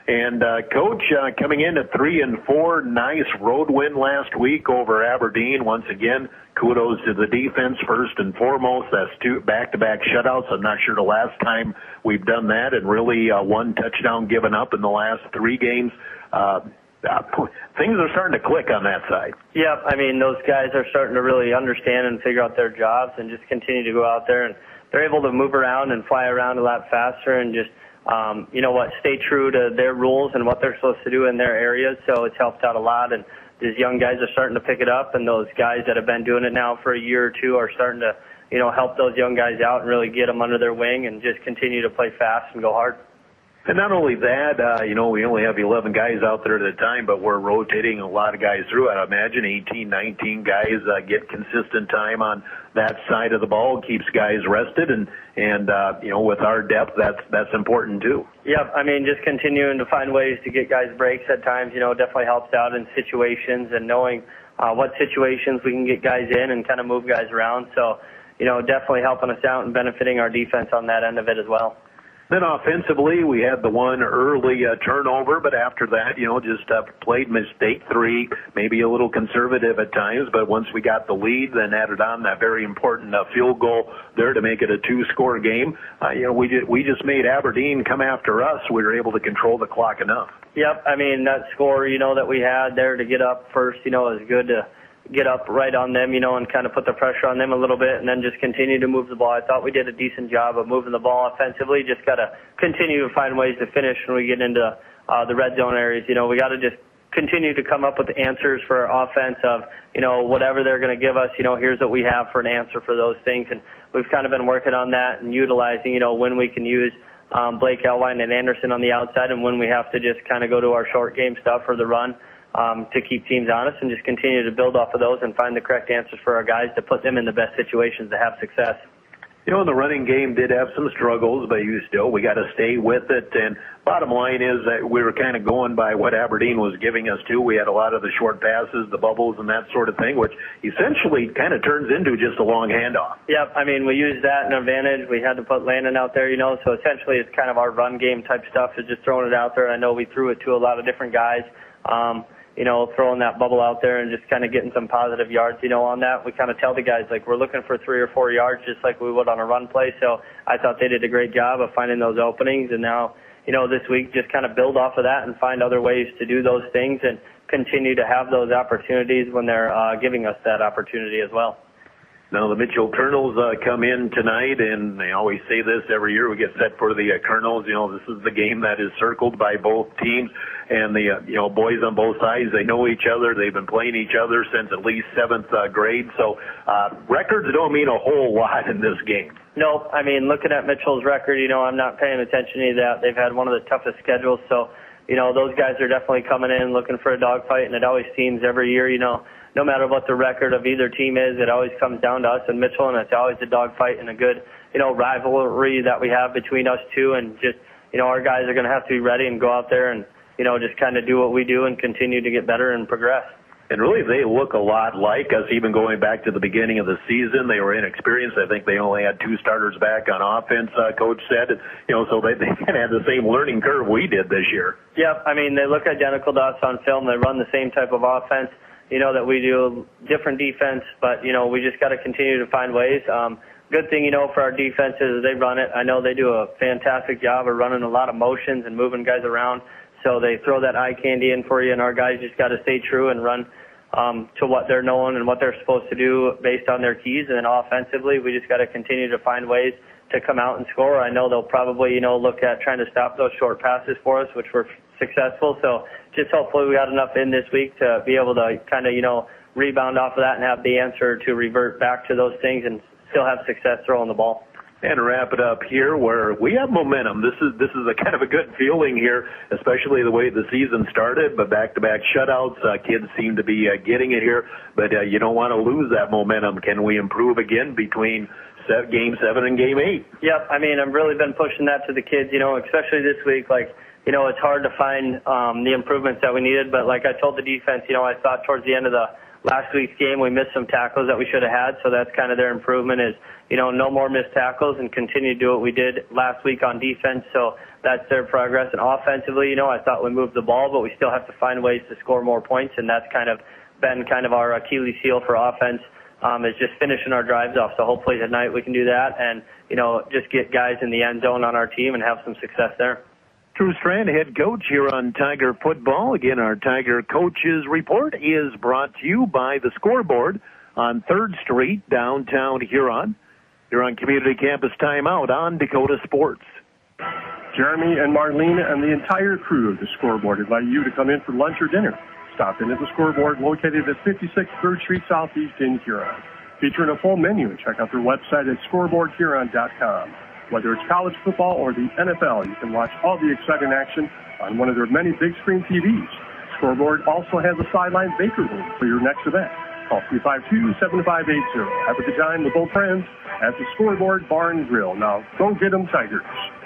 And Coach, coming in at 3-4, nice road win last week over Aberdeen. Once again, kudos to the defense first and foremost. That's 2 back-to-back shutouts. I'm not sure the last time we've done that, and really 1 touchdown given up in the last 3 games. Things are starting to click on that side. Yeah, I mean, those guys are starting to really understand and figure out their jobs and just continue to go out there, and they're able to move around and fly around a lot faster and just stay true to their rules and what they're supposed to do in their areas. So it's helped out a lot, and these young guys are starting to pick it up, and those guys that have been doing it now for a year or 2 are starting to, help those young guys out and really get them under their wing and just continue to play fast and go hard. And not only that, we only have 11 guys out there at a time, but we're rotating a lot of guys through. I imagine 18, 19 guys get consistent time on that side of the ball, keeps guys rested, and with our depth, that's important too. Yep, I mean, just continuing to find ways to get guys breaks at times, definitely helps out in situations and knowing what situations we can get guys in and kind of move guys around. So, definitely helping us out and benefiting our defense on that end of it as well. Then offensively, we had the one early turnover, but after that, just played mistake-free, maybe a little conservative at times, but once we got the lead, then added on that very important field goal there to make it a 2-score game. We just made Aberdeen come after us. We were able to control the clock enough. Yep, I mean, that score, that we had there to get up first, is good to get up right on them, and kind of put the pressure on them a little bit and then just continue to move the ball. I thought we did a decent job of moving the ball offensively. Just got to continue to find ways to finish when we get into the red zone areas. We got to just continue to come up with answers for our offense of, whatever they're going to give us, here's what we have for an answer for those things. And we've kind of been working on that and utilizing, when we can use Blake Elwine and Anderson on the outside and when we have to just kind of go to our short game stuff or the run. To keep teams honest and just continue to build off of those and find the correct answers for our guys to put them in the best situations to have success. The running game did have some struggles, but we got to stay with it. And bottom line is that we were kind of going by what Aberdeen was giving us too. We had a lot of the short passes, the bubbles, and that sort of thing, which essentially kind of turns into just a long handoff. Yep, I mean, we used that in advantage. We had to put Landon out there, so essentially it's kind of our run game type stuff, is just throwing it out there. I know we threw it to a lot of different guys. Throwing that bubble out there and just kind of getting some positive yards, on that. We kind of tell the guys, we're looking for 3 or 4 yards just like we would on a run play. So I thought they did a great job of finding those openings. And now, this week just kind of build off of that and find other ways to do those things and continue to have those opportunities when they're giving us that opportunity as well. Now, the Mitchell Colonels come in tonight, and they always say this every year. We get set for the Colonels. This is the game that is circled by both teams. And the boys on both sides, they know each other. They've been playing each other since at least 7th grade. So records don't mean a whole lot in this game. No, I mean, looking at Mitchell's record, I'm not paying attention to that. They've had one of the toughest schedules. So, those guys are definitely coming in looking for a dogfight, and it always seems every year, no matter what the record of either team is, it always comes down to us and Mitchell, and it's always a dogfight and a good, rivalry that we have between us two. And just, our guys are going to have to be ready and go out there and, just kind of do what we do and continue to get better and progress. And really, they look a lot like us, even going back to the beginning of the season. They were inexperienced. I think they only had 2 starters back on offense, Coach said. So they kind of had the same learning curve we did this year. Yeah, I mean, they look identical to us on film. They run the same type of offense, that we do, different defense, but, we just got to continue to find ways. Good thing, for our defense is they run it. I know they do a fantastic job of running a lot of motions and moving guys around. So they throw that eye candy in for you, and our guys just got to stay true and run to what they're knowing and what they're supposed to do based on their keys. And then offensively, we just got to continue to find ways to come out and score. I know they'll probably, look at trying to stop those short passes for us, which were successful. So just hopefully we got enough in this week to be able to kind of, rebound off of that and have the answer to revert back to those things and still have success throwing the ball. And wrap it up here where we have momentum. This is a kind of a good feeling here, especially the way the season started, but back-to-back shutouts. Kids seem to be getting it here, but you don't want to lose that momentum. Can we improve again between Game 7 and Game 8? Yep, I mean, I've really been pushing that to the kids, especially this week. It's hard to find the improvements that we needed, but like I told the defense, I thought towards the end of the last week's game we missed some tackles that we should have had, so that's kind of their improvement is, no more missed tackles and continue to do what we did last week on defense. So that's their progress. And offensively, I thought we moved the ball, but we still have to find ways to score more points, and that's kind of been our Achilles heel for offense, is just finishing our drives off. So hopefully tonight we can do that and, just get guys in the end zone on our team and have some success there. Drew Strand, head coach here on Tiger Football. Again, our Tiger Coaches Report is brought to you by the Scoreboard on 3rd Street, downtown Huron. Huron Community Campus Timeout on Dakota Sports. Jeremy and Marlene and the entire crew of the Scoreboard invite you to come in for lunch or dinner. Stop in at the Scoreboard located at 56 3rd Street Southeast in Huron. Featuring a full menu, check out their website at scoreboardhuron.com. Whether it's college football or the NFL, you can watch all the exciting action on one of their many big screen TVs. Scoreboard also has a sideline baker room for your next event. Call 352-7580. Have a good time with both friends at the Scoreboard Bar and Grill. Now, go get them Tigers.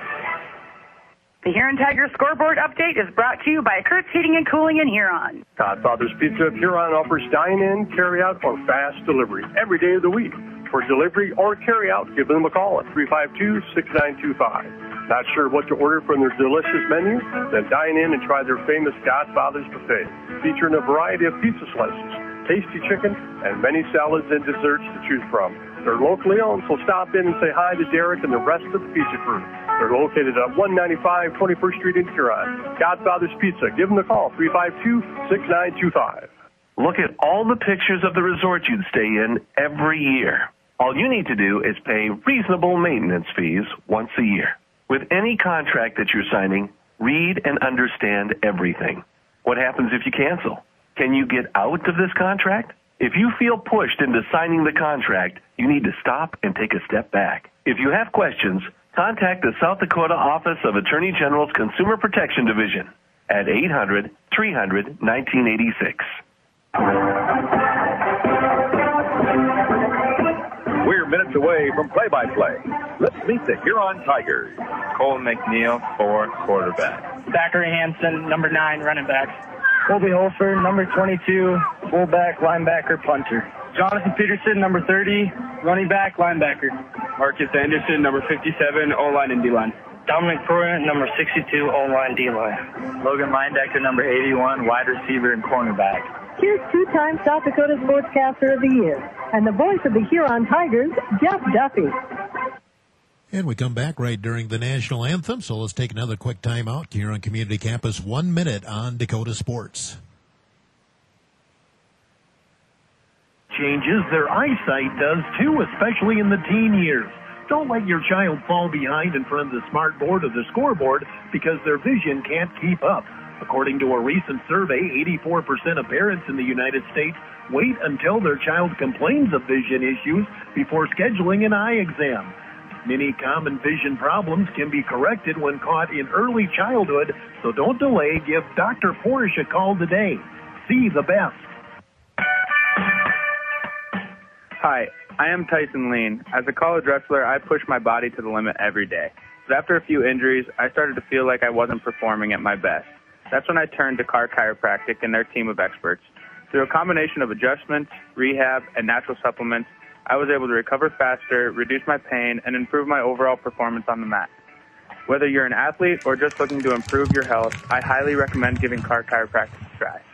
The Huron Tigers Scoreboard Update is brought to you by Kurt's Heating and Cooling in Huron. Godfather's Pizza of Huron offers dine-in, carry-out, or fast delivery every day of the week. For delivery or carry-out, give them a call at 352-6925. Not sure what to order from their delicious menu? Then dine in and try their famous Godfather's Buffet, featuring a variety of pizza slices, tasty chicken, and many salads and desserts to choose from. They're locally owned, so stop in and say hi to Derek and the rest of the pizza crew. They're located at 195 21st Street in Huron. Godfather's Pizza. Give them a call, 352-6925. Look at all the pictures of the resort you'd stay in every year. All you need to do is pay reasonable maintenance fees once a year. With any contract that you're signing, read and understand everything. What happens if you cancel? Can you get out of this contract? If you feel pushed into signing the contract, you need to stop and take a step back. If you have questions, contact the South Dakota Office of Attorney General's Consumer Protection Division at 800-300-1986. We're minutes away from play-by-play. Let's meet the Huron Tigers. Cole McNeil, 4, quarterback. Zachary Hansen, number 9, running back. Colby Holford, number 22, fullback, linebacker, punter. Jonathan Peterson, number 30, running back, linebacker. Marcus Anderson, number 57, O-line and D-line. Dominic Pruitt, number 62, O-line, D-line. Logan Linebacker, number 81, wide receiver and cornerback. Here's 2-time South Dakota Sportscaster of the Year and the voice of the Huron Tigers, Jeff Duffy. And we come back right during the national anthem, so let's take another quick timeout here on Community Campus. 1 minute on Dakota Sports. Changes, their eyesight does too, especially in the teen years. Don't let your child fall behind in front of the smart board or the scoreboard because their vision can't keep up. According to a recent survey, 84% of parents in the United States wait until their child complains of vision issues before scheduling an eye exam. Many common vision problems can be corrected when caught in early childhood, so don't delay. Give Dr. Porsche a call today. See the best. Hi, I am Tyson Lean. As a college wrestler, I push my body to the limit every day. But after a few injuries, I started to feel like I wasn't performing at my best. That's when I turned to Carr Chiropractic and their team of experts. Through a combination of adjustments, rehab, and natural supplements, I was able to recover faster, reduce my pain, and improve my overall performance on the mat. Whether you're an athlete or just looking to improve your health, I highly recommend giving Carr Chiropractic a try.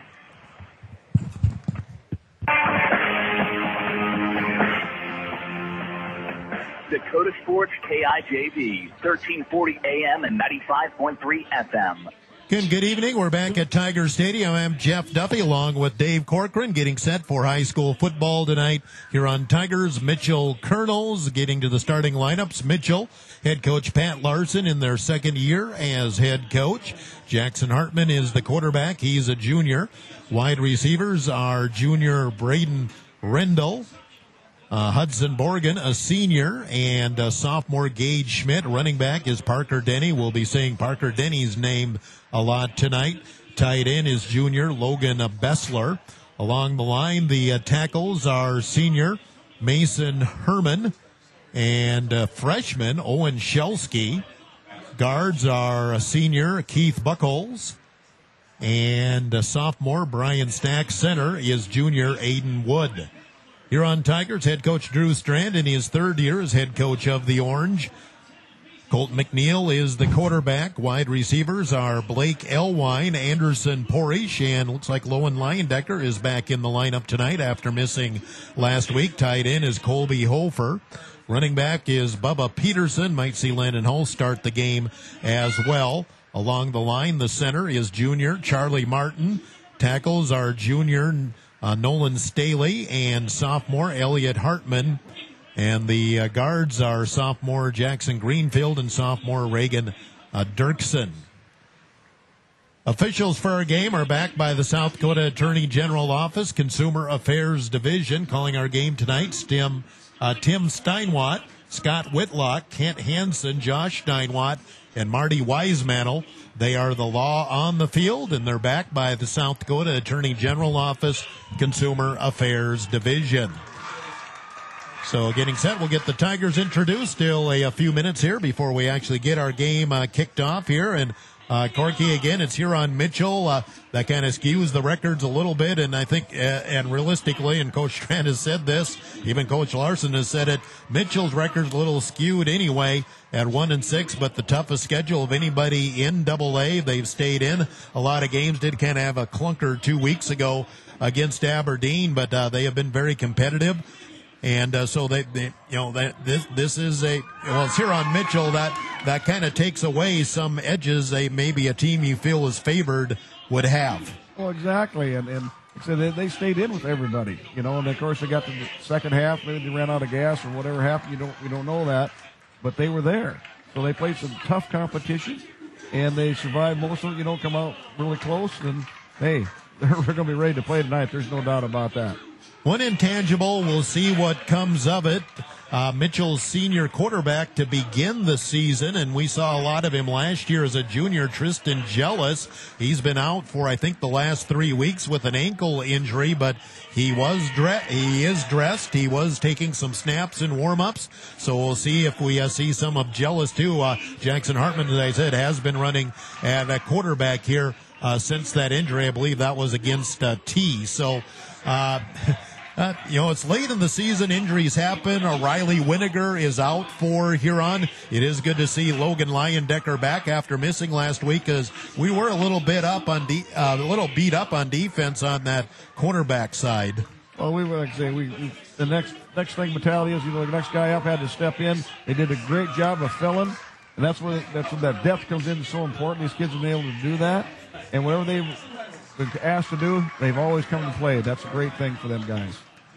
Dakota Sports KIJV, 1340 AM and 95.3 FM. Again, good evening. We're back at Tiger Stadium. I'm Jeff Duffy along with Dave Corcoran getting set for high school football tonight here on Tigers. Mitchell Colonels getting to the starting lineups. Mitchell, head coach Pat Larson in their second year as head coach. Jackson Hartman is the quarterback. He's a junior. Wide receivers are junior Braden Rendell, Hudson Borgen, a senior, and sophomore Gage Schmidt. Running back is Parker Denny. We'll be saying Parker Denny's name a lot tonight. Tight end is junior Logan Bessler. Along the line, the tackles are senior Mason Herman and freshman Owen Shelsky. Guards are senior Keith Buckholz. And sophomore Brian Stack. Center is junior Aiden Wood. Huron Tigers head coach Drew Strand in his third year as head coach of the Orange. Colton McNeil is the quarterback. Wide receivers are Blake Elwine, Anderson Porish, and looks like Lowen Leyendecker is back in the lineup tonight after missing last week. Tied in is Colby Hofer. Running back is Bubba Peterson. Might see Landon Hull start the game as well. Along the line, the center is junior Charlie Martin. Tackles are junior Nolan Staley and sophomore Elliot Hartman. And the guards are sophomore Jackson Greenfield and sophomore Reagan Dirksen. Officials for our game are backed by the South Dakota Attorney General Office Consumer Affairs Division. Calling our game tonight, Tim Steinwatt, Scott Whitlock, Kent Hansen, Josh Steinwatt, and Marty Wisemantle. They are the law on the field, and they're backed by the South Dakota Attorney General Office Consumer Affairs Division. So getting set, we'll get the Tigers introduced. Still a few minutes here before we actually get our game kicked off here. And Corky, again, it's Huron Mitchell. That kind of skews the records a little bit. And I think, and realistically, and Coach Strand has said this, even Coach Larson has said it, Mitchell's record's a little skewed anyway at 1-6, but the toughest schedule of anybody in AA. They've stayed in a lot of games. Did kind of have a clunker 2 weeks ago against Aberdeen, but they have been very competitive. And so this is it's Huron Mitchell that kind of takes away some edges maybe a team you feel is favored would have. Well, exactly, and so they stayed in with everybody, and of course they got to the second half, maybe they ran out of gas or whatever happened. We don't know that, but they were there, so they played some tough competition, and they survived most of it. Come out really close, and hey, they're going to be ready to play tonight. There's no doubt about that. One intangible, we'll see what comes of it. Mitchell's senior quarterback to begin the season, and we saw a lot of him last year as a junior, Tristan Jellis. He's been out for, I think, the last 3 weeks with an ankle injury, but he is dressed. He was taking some snaps in warm-ups, so we'll see if we see some of Jellis, too. Jackson Hartman, as I said, has been running at a quarterback here since that injury. I believe that was against T. So, it's late in the season. Injuries happen. Riley Winiger is out for Huron. It is good to see Logan Leyendecker back after missing last week, because we were a little beat up on defense on that cornerback side. Well, we were, like I say, the next thing mentality is, the next guy up had to step in. They did a great job of filling, and that's when that depth comes in. So important. These kids have been able to do that, and whatever they've been asked to do, they've always come to play. That's a great thing for them guys.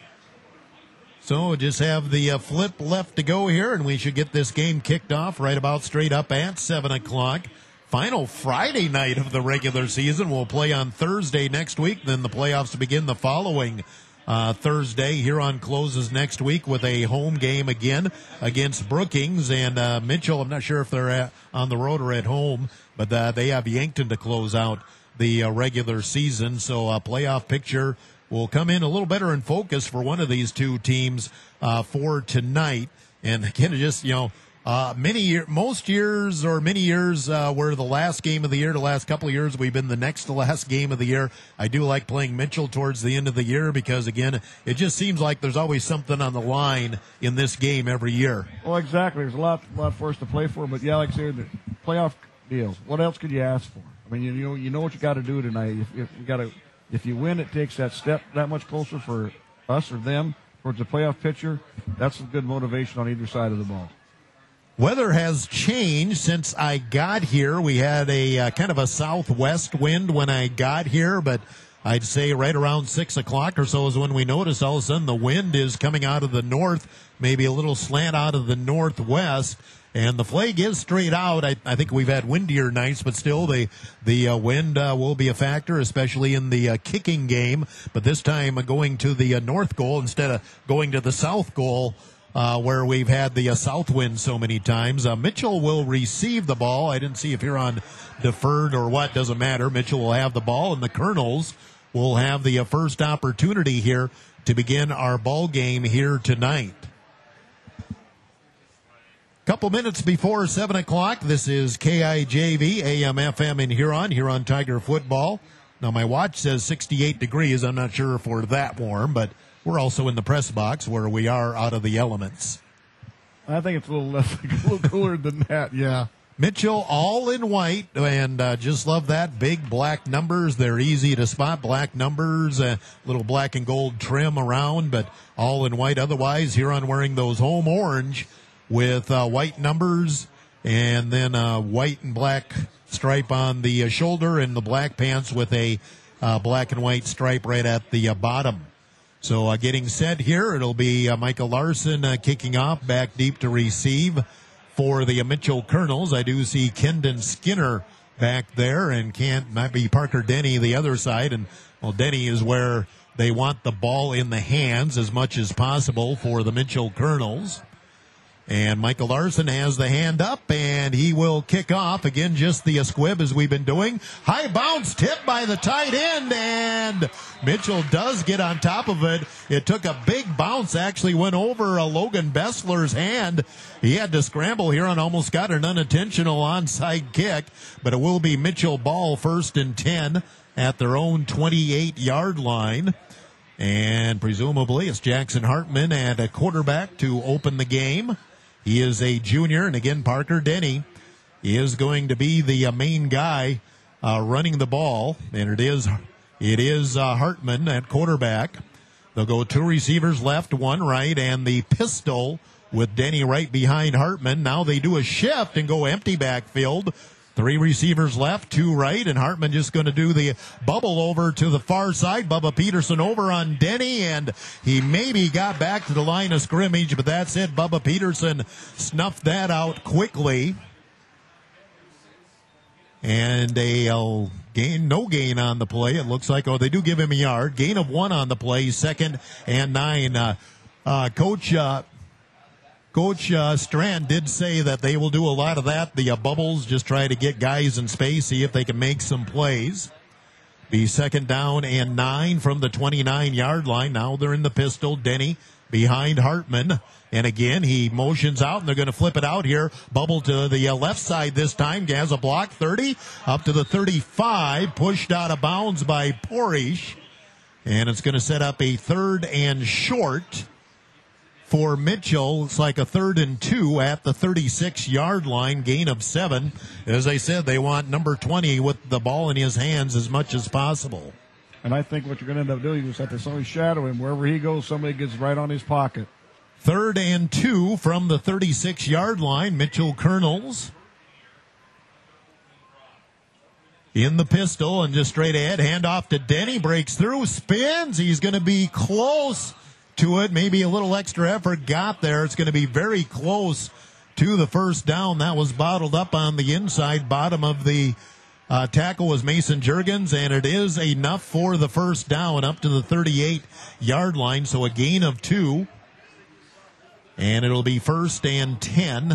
So just have the flip left to go here, and we should get this game kicked off right about straight up at 7 o'clock. Final Friday night of the regular season. We'll play on Thursday next week. Then the playoffs begin the following Thursday. Huron closes next week with a home game again against Brookings. And Mitchell, I'm not sure if they're on the road or at home, but they have Yankton to close out the regular season. So a playoff picture will come in a little better in focus for one of these two teams for tonight. And again, just, many years were the last game of the year. The last couple of years, we've been the next to last game of the year. I do like playing Mitchell towards the end of the year because, again, it just seems like there's always something on the line in this game every year. Well, exactly. There's a lot for us to play for. But, yeah, like I said, the playoff deals, what else could you ask for? I mean, you know what you got to do tonight. If you win, it takes that step that much closer for us or them towards the playoff picture. That's a good motivation on either side of the ball. Weather has changed since I got here. We had a kind of a southwest wind when I got here, but I'd say right around 6 o'clock or so is when we noticed all of a sudden the wind is coming out of the north, maybe a little slant out of the northwest. And the flag is straight out. I think we've had windier nights, but still the wind will be a factor, especially in the kicking game. But this time going to the north goal instead of going to the south goal, where we've had the south wind so many times. Mitchell will receive the ball. I didn't see if you're on deferred or what. Doesn't matter. Mitchell will have the ball, and the Colonels will have the first opportunity here to begin our ball game here tonight. Couple minutes before 7 o'clock, this is KIJV, AM, FM in Huron Tiger football. Now, my watch says 68 degrees. I'm not sure if we're that warm, but we're also in the press box where we are out of the elements. I think it's a little cooler than that, yeah. Mitchell all in white, and just love that. Big black numbers. They're easy to spot. Black numbers, little black and gold trim around, but all in white. Otherwise, Huron wearing those home orange with white numbers, and then white and black stripe on the shoulder, and the black pants with a black and white stripe right at the bottom. So getting set here, it'll be Michael Larson kicking off, back deep to receive for the Mitchell Colonels. I do see Kendon Skinner back there, and might be Parker Denny the other side. And well, Denny is where they want the ball in the hands as much as possible for the Mitchell Colonels. And Michael Larson has the hand up, and he will kick off. Again, just the squib as we've been doing. High bounce tipped by the tight end, and Mitchell does get on top of it. It took a big bounce, actually went over Logan Bessler's hand. He had to scramble here and almost got an unintentional onside kick, but it will be Mitchell ball, 1st and 10 at their own 28-yard line. And presumably it's Jackson Hartman at a quarterback to open the game. He is a junior, and again, Parker Denny is going to be the main guy running the ball, and it is Hartman at quarterback. They'll go 2 receivers left, 1 right, and the pistol with Denny right behind Hartman. Now they do a shift and go empty backfield. 3 receivers left, 2 right, and Hartman just going to do the bubble over to the far side. Bubba Peterson over on Denny, and he maybe got back to the line of scrimmage, but that's it. Bubba Peterson snuffed that out quickly. And no gain on the play. It looks like, they do give him a yard. Gain of 1 on the play, 2nd and 9. Coach Strand did say that they will do a lot of that. The bubbles, just try to get guys in space, see if they can make some plays. Be 2nd down and 9 from the 29-yard line. Now they're in the pistol. Denny behind Hartman. And again, he motions out, and they're going to flip it out here. Bubble to the left side this time. Has a block, 30, up to the 35. Pushed out of bounds by Porish. And it's going to set up a 3rd and short for Mitchell. It's like a 3rd and 2 at the 36-yard line, gain of 7. As I said, they want number 20 with the ball in his hands as much as possible. And I think what you're going to end up doing is that there's somebody shadow him. Wherever he goes, somebody gets right on his pocket. 3rd and 2 from the 36-yard line. Mitchell Colonels in the pistol and just straight ahead. Hand off to Denny. Breaks through. Spins. He's going to be close to it. Maybe a little extra effort got there. It's going to be very close to the 1st down. That was bottled up on the inside. Bottom of the tackle was Mason Juergens, and it is enough for the 1st down up to the 38-yard line. So a gain of 2. And it'll be 1st and 10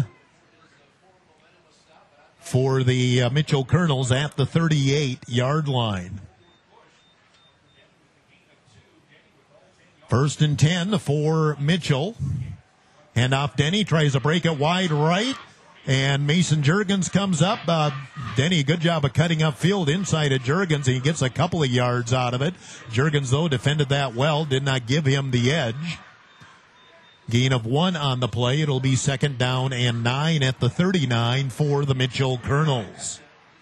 for the Mitchell Colonels at the 38-yard line. 1st and 10 for Mitchell. Hand off Denny, tries to break it wide right, and Mason Juergens comes up. Denny, good job of cutting up field inside of Juergens, and he gets a couple of yards out of it. Juergens, though, defended that well, did not give him the edge. Gain of 1 on the play. It'll be 2nd down and 9 at the 39 for the Mitchell Colonels.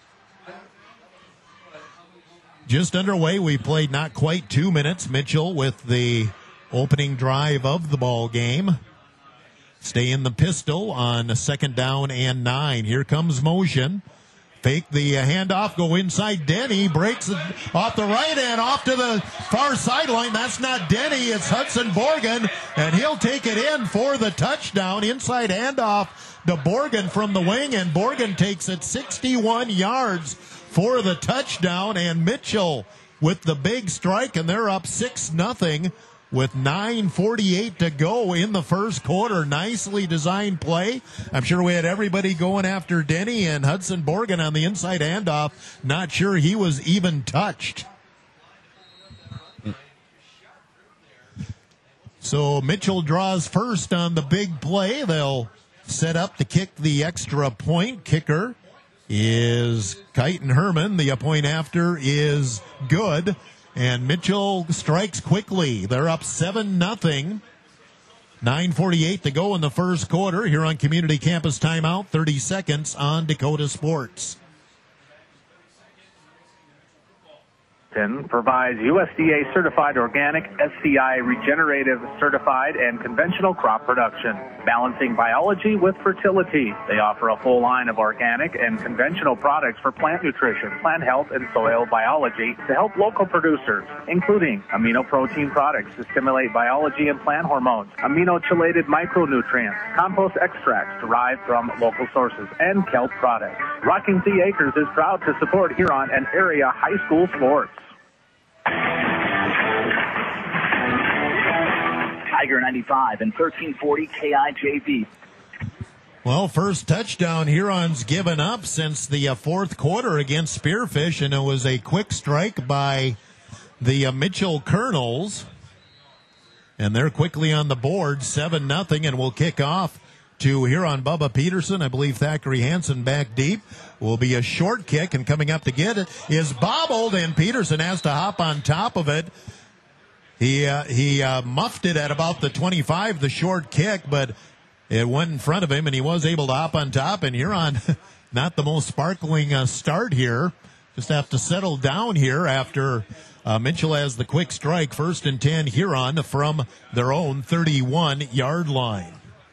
Just underway. We played not quite 2 minutes. Mitchell with the opening drive of the ball game. Stay in the pistol on 2nd down and 9. Here comes motion. Fake the handoff, go inside Denny, breaks it off the right end, off to the far sideline. That's not Denny, it's Hudson Borgen, and he'll take it in for the touchdown. Inside handoff to Borgen from the wing, and Borgen takes it 61 yards for the touchdown, and Mitchell with the big strike, and they're up 6-0 with 9:48 to go in the first quarter. Nicely designed play. I'm sure we had everybody going after Denny, and Hudson Borgen on the inside handoff. Not sure he was even touched. So Mitchell draws first on the big play. They'll set up to kick the extra point. Kicker is Kyton Herman. The point after is good. And Mitchell strikes quickly. They're up 7-0. 9:48 to go in the first quarter here on Community Campus Timeout. 30 seconds on Dakota Sports. Provides USDA certified organic, SCI regenerative certified, and conventional crop production, balancing biology with fertility. They offer a full line of organic and conventional products for plant nutrition, plant health, and soil biology to help local producers, including amino protein products to stimulate biology and plant hormones, amino-chelated micronutrients, compost extracts derived from local sources, and kelp products. Rocking Sea Acres is proud to support Huron and area high school sports. Tiger 95 and 1340 KIJV. Well, first touchdown Huron's given up since the fourth quarter against Spearfish, and it was a quick strike by the Mitchell Colonels. And they're quickly on the board, 7-0, and will kick off to Huron. Bubba Peterson. I believe Thackeray Hansen back deep. Will be a short kick, and coming up to get it is bobbled, and Peterson has to hop on top of it. He muffed it at about the 25, the short kick, but it went in front of him, and he was able to hop on top. And Huron, not the most sparkling start here. Just have to settle down here after Mitchell has the quick strike. 1st and 10, Huron from their own 31-yard line.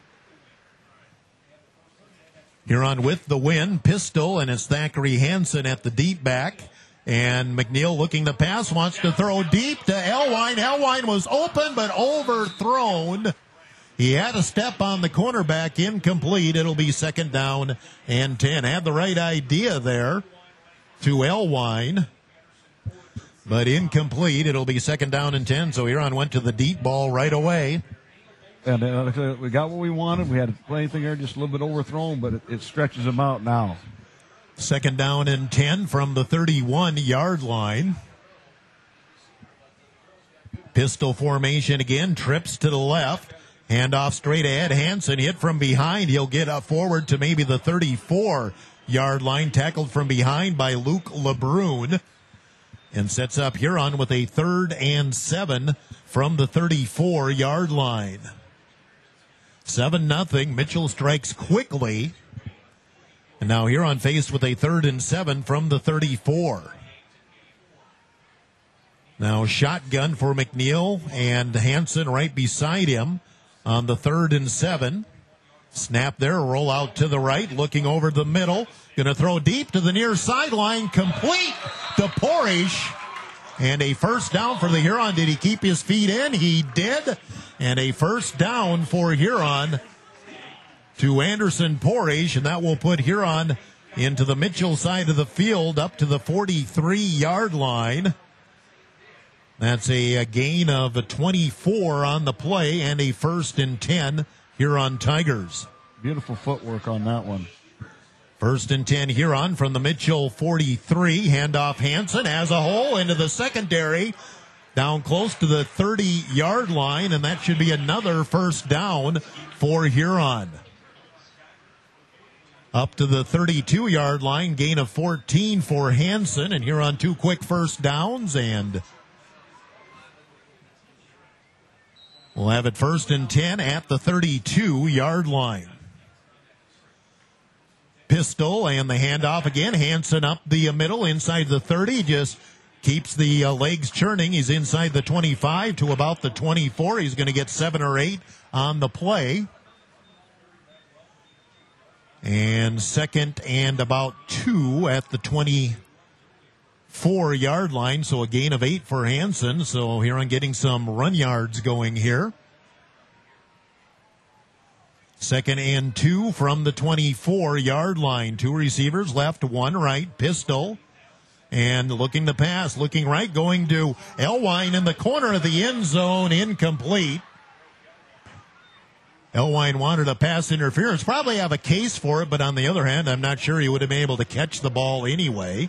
Huron with the win, pistol, and it's Thackeray Hansen at the deep back. And McNeil looking to pass, wants to throw deep to Elwine. Elwine was open but overthrown. He had a step on the cornerback, incomplete. It'll be 2nd down and 10. Had the right idea there to Elwine, but incomplete. It'll be 2nd down and 10. So Huron went to the deep ball right away. And we got what we wanted. We had to play anything there just a little bit overthrown, but it stretches them out now. 2nd down and 10 from the 31-yard line. Pistol formation again, trips to the left. Handoff straight ahead. Hansen hit from behind. He'll get up forward to maybe the 34-yard line. Tackled from behind by Luke LeBrun. And sets up Huron with a 3rd and 7 from the 34-yard line. 7-0. Mitchell strikes quickly. And now Huron faced with a 3rd and 7 from the 34. Now shotgun for McNeil and Hansen right beside him on the 3rd and 7. Snap there, roll out to the right, looking over the middle. Going to throw deep to the near sideline, complete to Porish. And a 1st down for the Huron. Did he keep his feet in? He did. And a 1st down for Huron to Anderson Porish, and that will put Huron into the Mitchell side of the field up to the 43-yard line. That's a gain of 24 on the play and a 1st and 10 Huron Tigers. Beautiful footwork on that one. 1st and 10 Huron from the Mitchell 43. Handoff Hansen as a hole into the secondary. Down close to the 30-yard line, and that should be another 1st down for Huron. Up to the 32-yard line, gain of 14 for Hansen, and Huron 2 quick 1st downs, and we'll have it 1st and 10 at the 32-yard line. Pistol and the handoff again. Hansen up the middle inside the 30, just keeps the legs churning. He's inside the 25 to about the 24. He's going to get 7 or 8 on the play. And 2nd and about 2 at the 24-yard line. So a gain of 8 for Hansen. So Huron getting some run yards going here. 2nd and 2 from the 24-yard line. 2 receivers left, 1 right. Pistol. And looking to pass, looking right, going to Elwine in the corner of the end zone, incomplete. Elwine wanted a pass interference. Probably have a case for it, but on the other hand, I'm not sure he would have been able to catch the ball anyway.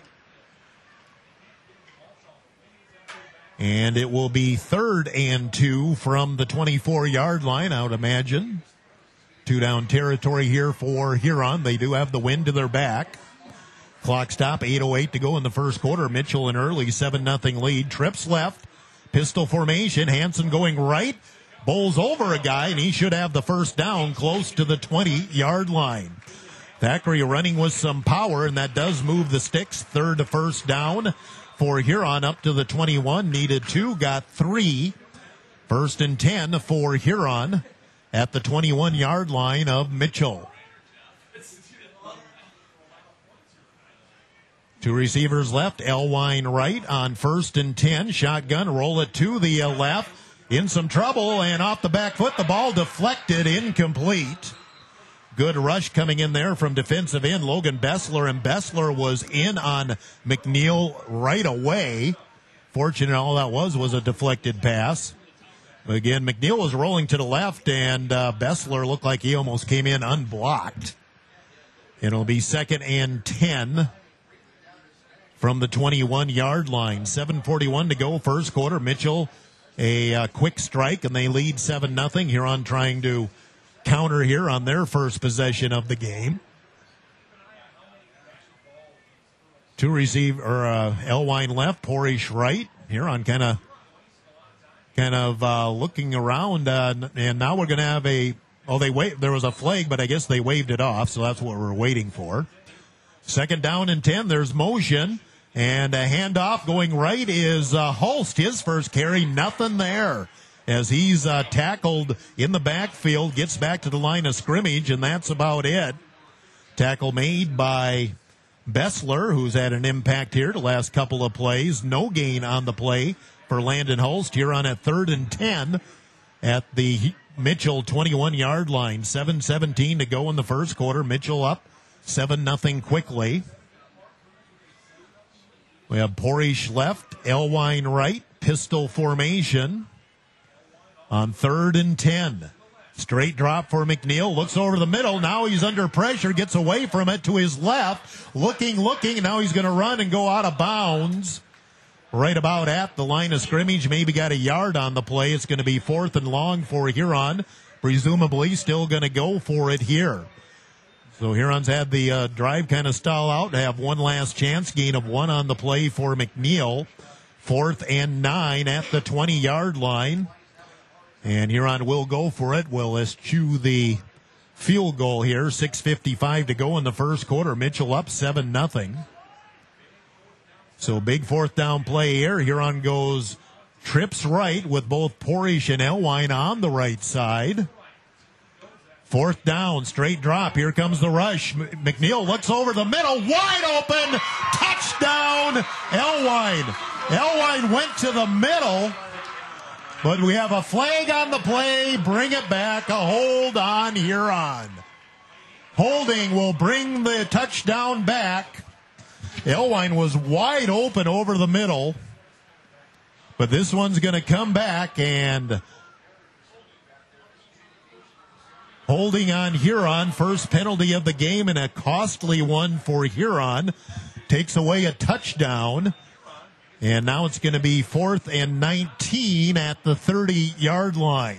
And it will be 3rd and 2 from the 24-yard line, I would imagine. 2-down territory here for Huron. They do have the wind to their back. Clock stop, 8:08 to go in the first quarter. Mitchell an early 7-0 lead. Trips left, pistol formation. Hansen going right, bowls over a guy, and he should have the first down close to the 20-yard line. Thackeray running with some power, and that does move the sticks. Third to first down for Huron up to the 21. Needed 2, got 3. First and 10 for Huron at the 21-yard line of Mitchell. 2 receivers left. Elwine right on first and 10. Shotgun, roll it to the left. In some trouble, and off the back foot, the ball deflected, incomplete. Good rush coming in there from defensive end Logan Bessler, and Bessler was in on McNeil right away. Fortunate all that was a deflected pass. Again, McNeil was rolling to the left, and Bessler looked like he almost came in unblocked. It'll be 2nd and 10 from the 21-yard line. 7:41 to go, first quarter. Mitchell, a quick strike, and they lead 7-0. Huron trying to counter here on their first possession of the game. 2 receiver, Elwine left, Porish right. Huron kind of looking around, and now we're going to have there was a flag, but I guess they waved it off, so that's what we're waiting for. 2nd down and 10, there's motion, and a handoff going right is Holst, his first carry, nothing there, as he's tackled in the backfield, gets back to the line of scrimmage, and that's about it. Tackle made by Bessler, who's had an impact here the last couple of plays. No gain on the play for Landon Holst. Huron at 3rd and 10 at the Mitchell 21-yard line. 7:17 to go in the first quarter. Mitchell up 7-0 quickly. We have Porish left, Elwine right, pistol formation on 3rd and 10. Straight drop for McNeil, looks over the middle, now he's under pressure, gets away from it to his left, looking, and now he's going to run and go out of bounds. Right about at the line of scrimmage, maybe got a yard on the play. It's going to be 4th and long for Huron, presumably still going to go for it here. So Huron's had the drive kind of stall out to have one last chance. Gain of 1 on the play for McNeil. 4th and 9 at the 20-yard line. And Huron will go for it. Will eschew the field goal here. 6:55 to go in the first quarter. Mitchell up 7-0. So big 4th down play here. Huron goes trips right with both Porish and Elwine on the right side. 4th down, straight drop. Here comes the rush. McNeil looks over the middle, wide open, touchdown, Elwine. Elwine went to the middle, but we have a flag on the play. Bring it back, a hold on Huron. Holding will bring the touchdown back. Elwine was wide open over the middle, but this one's going to come back, and holding on Huron, first penalty of the game, and a costly one for Huron. Takes away a touchdown. And now it's going to be 4th and 19 at the 30-yard line.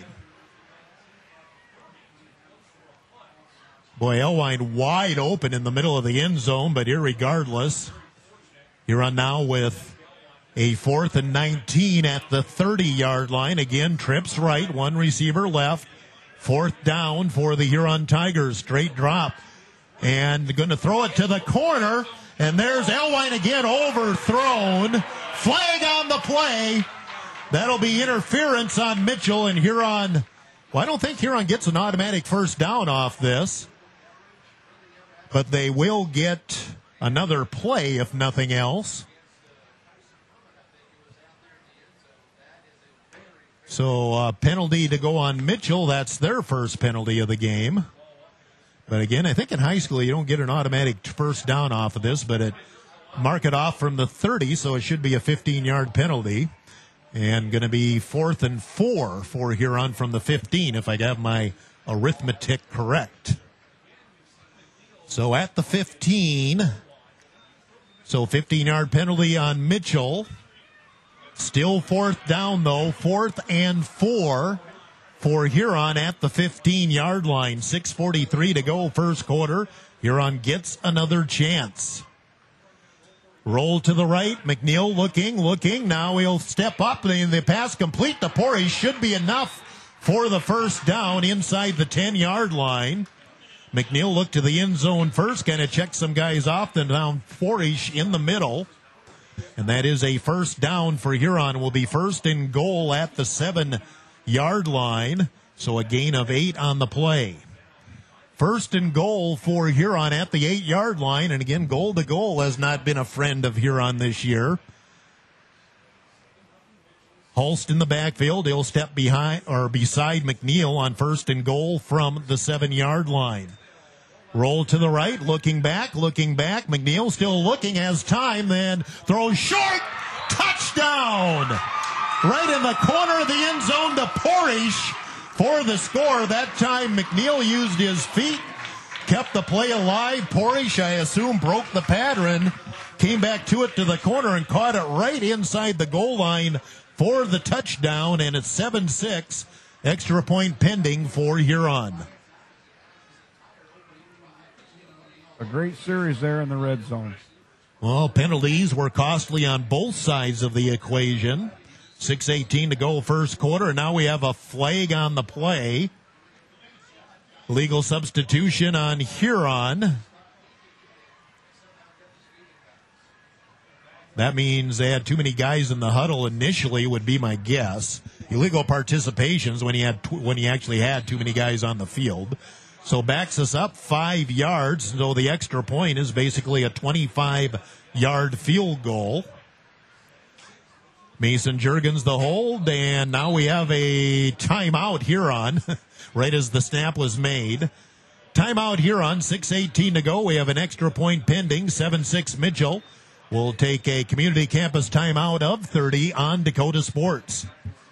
Boy, Elwine wide open in the middle of the end zone, but irregardless, Huron now with a 4th and 19 at the 30-yard line. Again, trips right, 1 receiver left. 4th down for the Huron Tigers. Straight drop. And going to throw it to the corner. And there's Elwine again, overthrown. Flag on the play. That'll be interference on Mitchell, and Huron. Well, I don't think Huron gets an automatic first down off this. But they will get another play, if nothing else. So penalty to go on Mitchell. That's their first penalty of the game. But again, I think in high school you don't get an automatic first down off of this, but mark it off from the 30, so it should be a 15-yard penalty. And going to be 4th and 4 for Huron from the 15, if I got my arithmetic correct. So at the 15, so 15-yard penalty on Mitchell. Still 4th down, though. 4th and 4 for Huron at the 15-yard line. 6:43 to go, first quarter. Huron gets another chance. Roll to the right. McNeil looking. Now he'll step up. The pass complete to Porish should be enough for the first down inside the 10-yard line. McNeil looked to the end zone first, kind of checked some guys off, then down Porish in the middle. And that is a first down for Huron. Will be first and goal at the 7-yard line. So a gain of 8 on the play. First and goal for Huron at the 8-yard line. And again, goal to goal has not been a friend of Huron this year. Holst in the backfield. He'll step behind or beside McNeil on first and goal from the 7-yard line. Roll to the right, looking back. McNeil still looking, has time, then throws short. Touchdown! Right in the corner of the end zone to Porish for the score. That time McNeil used his feet, kept the play alive. Porish, I assume, broke the pattern, came back to it to the corner and caught it right inside the goal line for the touchdown, and it's 7-6. Extra point pending for Huron. A great series there in the red zone. Well, penalties were costly on both sides of the equation. 6:18 to go, first quarter. Now we have a flag on the play. Legal substitution on Huron. That means they had too many guys in the huddle initially, would be my guess. Illegal participations when he actually had too many guys on the field. So backs us up 5 yards. So the extra point is basically a 25-yard field goal. Mason Juergens the hold, and now we have a timeout Huron right as the snap was made. Timeout Huron, 6:18 to go. We have an extra point pending. 7-6 Mitchell will take a community campus timeout of 30 on Dakota Sports.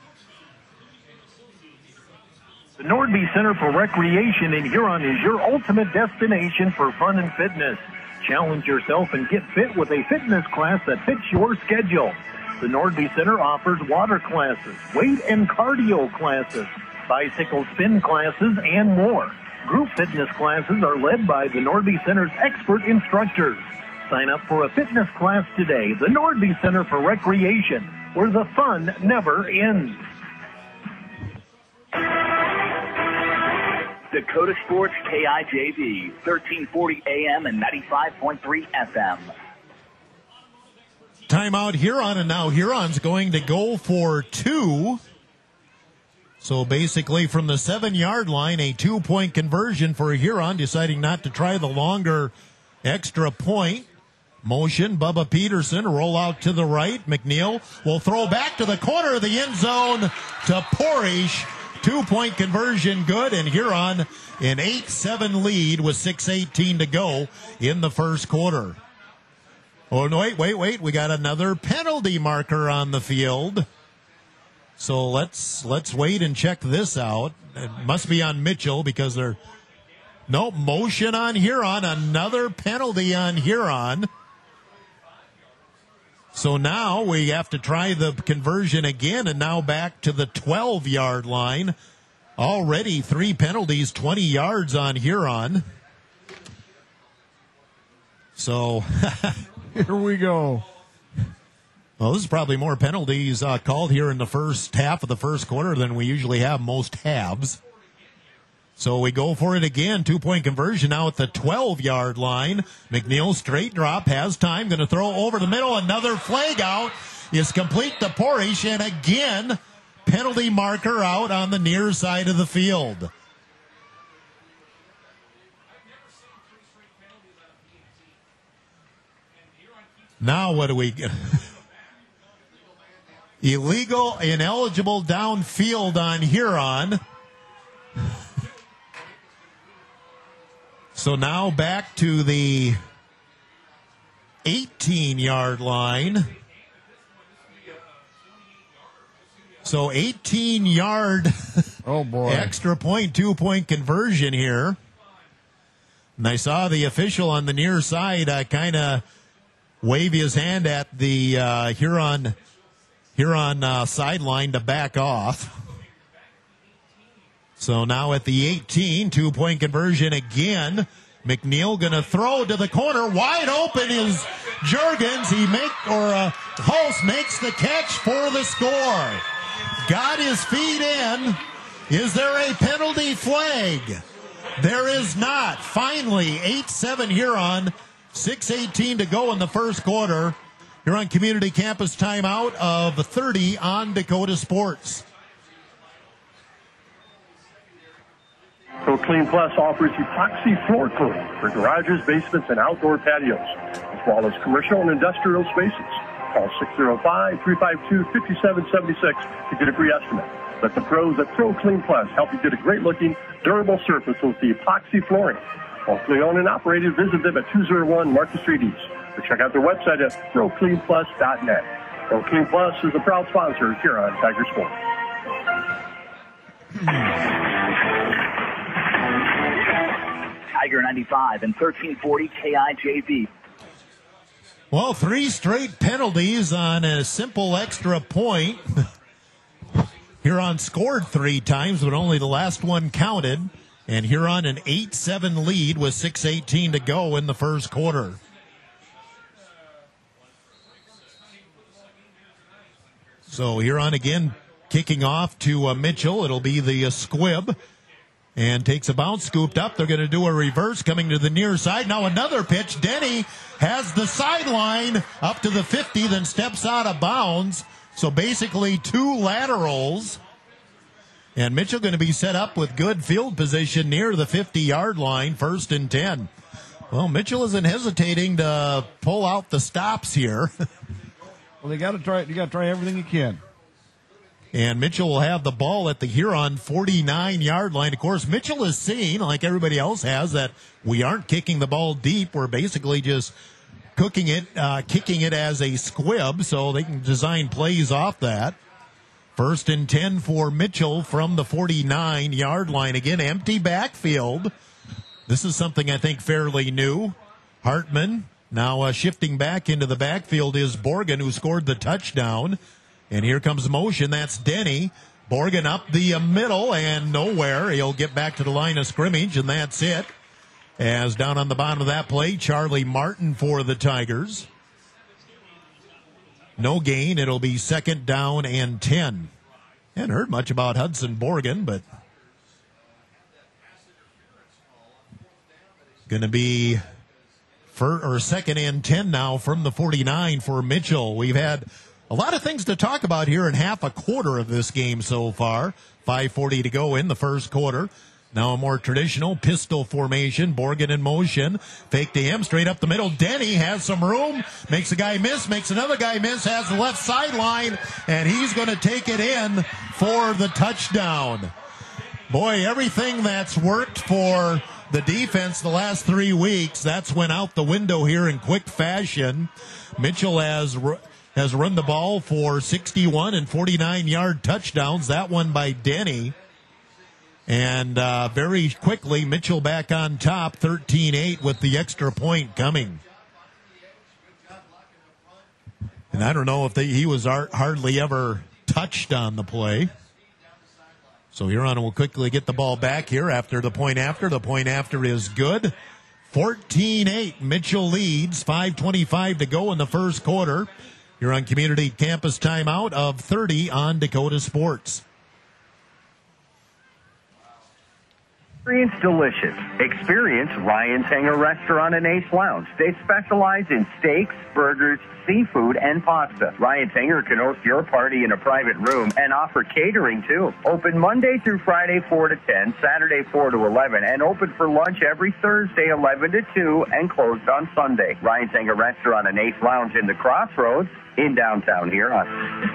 The Nordby Center for Recreation in Huron is your ultimate destination for fun and fitness. Challenge yourself and get fit with a fitness class that fits your schedule. The Nordby Center offers water classes, weight and cardio classes, bicycle spin classes, and more. Group fitness classes are led by the Nordby Center's expert instructors. Sign up for a fitness class today. The Nordby Center for Recreation, where the fun never ends. Dakota Sports KIJV, 1340 AM and 95.3 FM. Timeout Huron, and now Huron's going to go for 2. So basically from the 7-yard line, a 2-point conversion for Huron, deciding not to try the longer extra point. Motion, Bubba Peterson, roll out to the right. McNeil will throw back to the corner of the end zone to Porish. 2-point conversion good, and Huron an 8-7 lead with 6:18 to go in the first quarter. Oh, no, wait. We got another penalty marker on the field. So let's wait and check this out. It must be on Mitchell because motion on Huron. Another penalty on Huron. So now we have to try the conversion again, and now back to the 12-yard line. Already 3 penalties, 20 yards on Huron. So here we go. Well, this is probably more penalties called here in the first half of the first quarter than we usually have most halves. So we go for it again. 2-point conversion now at the 12-yard line. McNeil straight drop, has time, going to throw over the middle. Another flag out is complete to Porish, and again, penalty marker out on the near side of the field. Now what do we get? Illegal, ineligible downfield on Huron. So now back to the 18-yard line. So 18-yard oh boy, extra point, 2-point conversion here. And I saw the official on the near side kind of wave his hand at the Huron sideline to back off. So now at the 18, 2-point conversion again. McNeil going to throw to the corner. Wide open is Jurgens. Hulse makes the catch for the score. Got his feet in. Is there a penalty flag? There is not. Finally, 8-7 Huron. 6:18 to go in the first quarter. Huron Community Campus timeout of 30 on Dakota Sports. ProClean Plus offers epoxy floor coating for garages, basements, and outdoor patios, as well as commercial and industrial spaces. Call 605-352-5776 to get a free estimate. Let the pros at ProClean Plus help you get a great-looking, durable surface with the epoxy flooring. Locally owned and operated, visit them at 201 Market Street East, or check out their website at ProCleanPlus.net. ProClean Plus is a proud sponsor here on Tiger Sports. Tiger 95 and 1340 KIJV. Well, 3 straight penalties on a simple extra point. Huron scored 3 times, but only the last one counted. And Huron an 8-7 lead with 6:18 to go in the first quarter. So Huron again kicking off to Mitchell. It'll be the squib. And takes a bounce, scooped up. They're going to do a reverse coming to the near side. Now another pitch. Denny has the sideline up to the 50, then steps out of bounds. So basically 2 laterals. And Mitchell going to be set up with good field position near the 50-yard line, 1st and 10. Well, Mitchell isn't hesitating to pull out the stops here. Well, you got to try everything you can. And Mitchell will have the ball at the Huron 49-yard line. Of course, Mitchell has seen, like everybody else has, that we aren't kicking the ball deep. We're basically just kicking it as a squib, so they can design plays off that. 1st and 10 for Mitchell from the 49-yard line. Again, empty backfield. This is something I think fairly new. Hartman now shifting back into the backfield is Borgen, who scored the touchdown. And here comes motion. That's Denny. Borgen up the middle and nowhere. He'll get back to the line of scrimmage, and that's it. As down on the bottom of that play, Charlie Martin for the Tigers. No gain. It'll be 2nd down and 10. Hadn't heard much about Hudson Borgen, but going to be 2nd and 10 now from the 49 for Mitchell. We've had a lot of things to talk about here in half a quarter of this game so far. 5:40 to go in the first quarter. Now a more traditional pistol formation. Borgen in motion. Fake to him, straight up the middle. Denny has some room. Makes a guy miss, makes another guy miss, has the left sideline, and he's going to take it in for the touchdown. Boy, everything that's worked for the defense the last 3 weeks, that's went out the window here in quick fashion. Mitchell has run the ball for 61 and 49-yard touchdowns. That one by Denny. And very quickly, Mitchell back on top, 13-8 with the extra point coming. And I don't know if he was hardly ever touched on the play. So Huron will quickly get the ball back here after the point after. The point after is good. 14-8, Mitchell leads. 5:25 to go in the first quarter. Huron Community Campus timeout of 30 on Dakota Sports. Experience delicious. Experience Ryan's Hangar Restaurant and Ace Lounge. They specialize in steaks, burgers, seafood, and pasta. Ryan's Hangar can host your party in a private room and offer catering too. Open Monday through Friday 4 to 10, Saturday 4 to 11, and open for lunch every Thursday 11 to 2 and closed on Sunday. Ryan's Hangar Restaurant and Ace Lounge in the Crossroads in downtown Huron.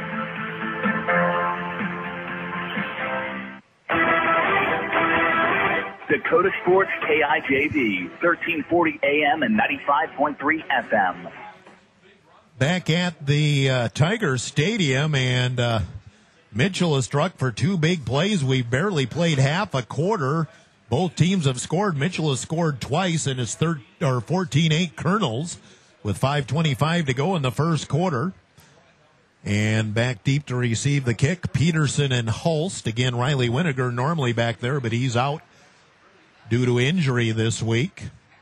Dakota Sports KIJV, 1340 AM and 95.3 FM. Back at the Tiger Stadium, and Mitchell is struck for 2 big plays. We barely played half a quarter. Both teams have scored. Mitchell has scored twice in his 14-8 Colonels with 5:25 to go in the first quarter. And back deep to receive the kick, Peterson and Holst. Again, Riley Winiger normally back there, but he's out due to injury this week.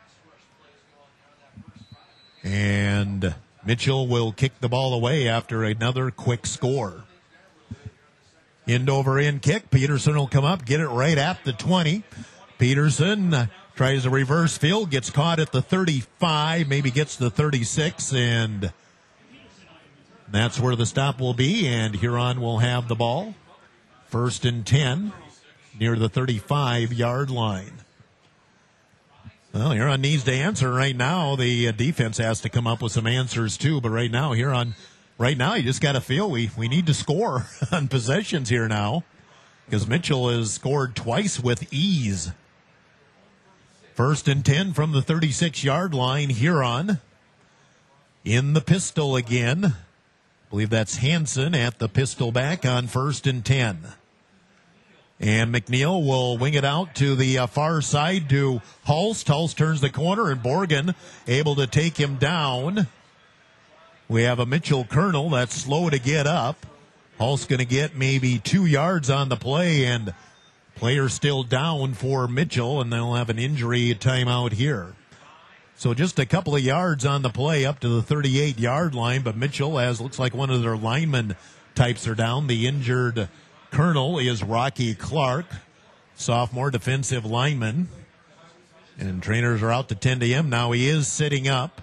And Mitchell will kick the ball away after another quick score. End over end kick. Peterson will come up, get it right at the 20. Peterson tries a reverse field, gets caught at the 35, maybe gets the 36, and that's where the stop will be, and Huron will have the ball. 1st and 10 near the 35-yard line. Well, Huron needs to answer right now. The defense has to come up with some answers too, but right now, Huron, you just got to feel we need to score on possessions here now, because Mitchell has scored twice with ease. 1st and 10 from the 36-yard line. Huron in the pistol again. I believe that's Hansen at the pistol back on 1st and 10. And McNeil will wing it out to the far side to Hulst. Hulst turns the corner, and Borgen able to take him down. We have a Mitchell Colonel that's slow to get up. Hulst going to get maybe 2 yards on the play, and player still down for Mitchell, and they'll have an injury timeout here. So just a couple of yards on the play up to the 38-yard line, but Mitchell, as looks like one of their lineman types, are down. The injured Colonel is Rocky Clark, sophomore defensive lineman. And trainers are out to tend to him. Now he is sitting up.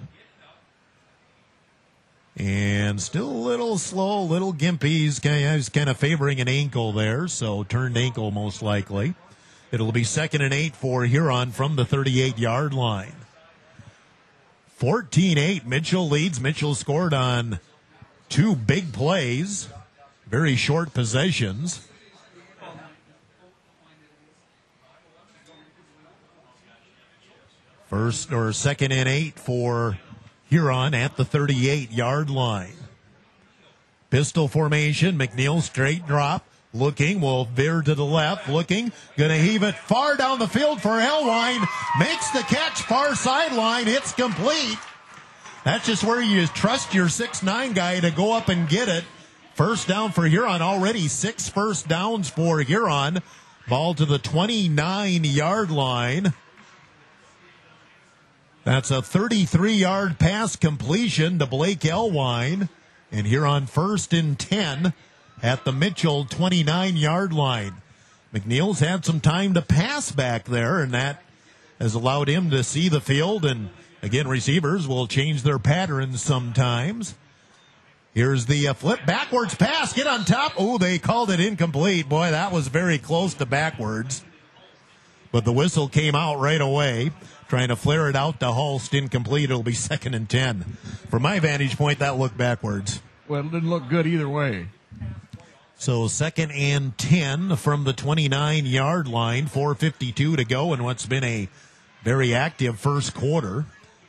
And still a little slow, a little gimpy. He's kind of favoring an ankle there, so turned ankle most likely. It'll be 2nd and 8 for Huron from the 38-yard line. 14-8, Mitchell leads. Mitchell scored on 2 big plays, very short possessions. First or 2nd and 8 for Huron at the 38-yard line. Pistol formation, McNeil straight drop, looking, will veer to the left, looking, gonna heave it far down the field for Elwine, makes the catch far sideline, it's complete. That's just where you trust your 6'9" guy to go up and get it. First down for Huron, already 6 first downs for Huron. Ball to the 29-yard line. That's a 33-yard pass completion to Blake Elwine. And Huron 1st and 10 at the Mitchell 29-yard line. McNeil's had some time to pass back there, and that has allowed him to see the field. And again, receivers will change their patterns sometimes. Here's the flip backwards pass. Get on top. Oh, they called it incomplete. Boy, that was very close to backwards. But the whistle came out right away. Trying to flare it out to Hulst, incomplete. It'll be 2nd and 10. From my vantage point, that looked backwards. Well, it didn't look good either way. So 2nd and 10 from the 29-yard line. 4:52 to go in what's been a very active first quarter.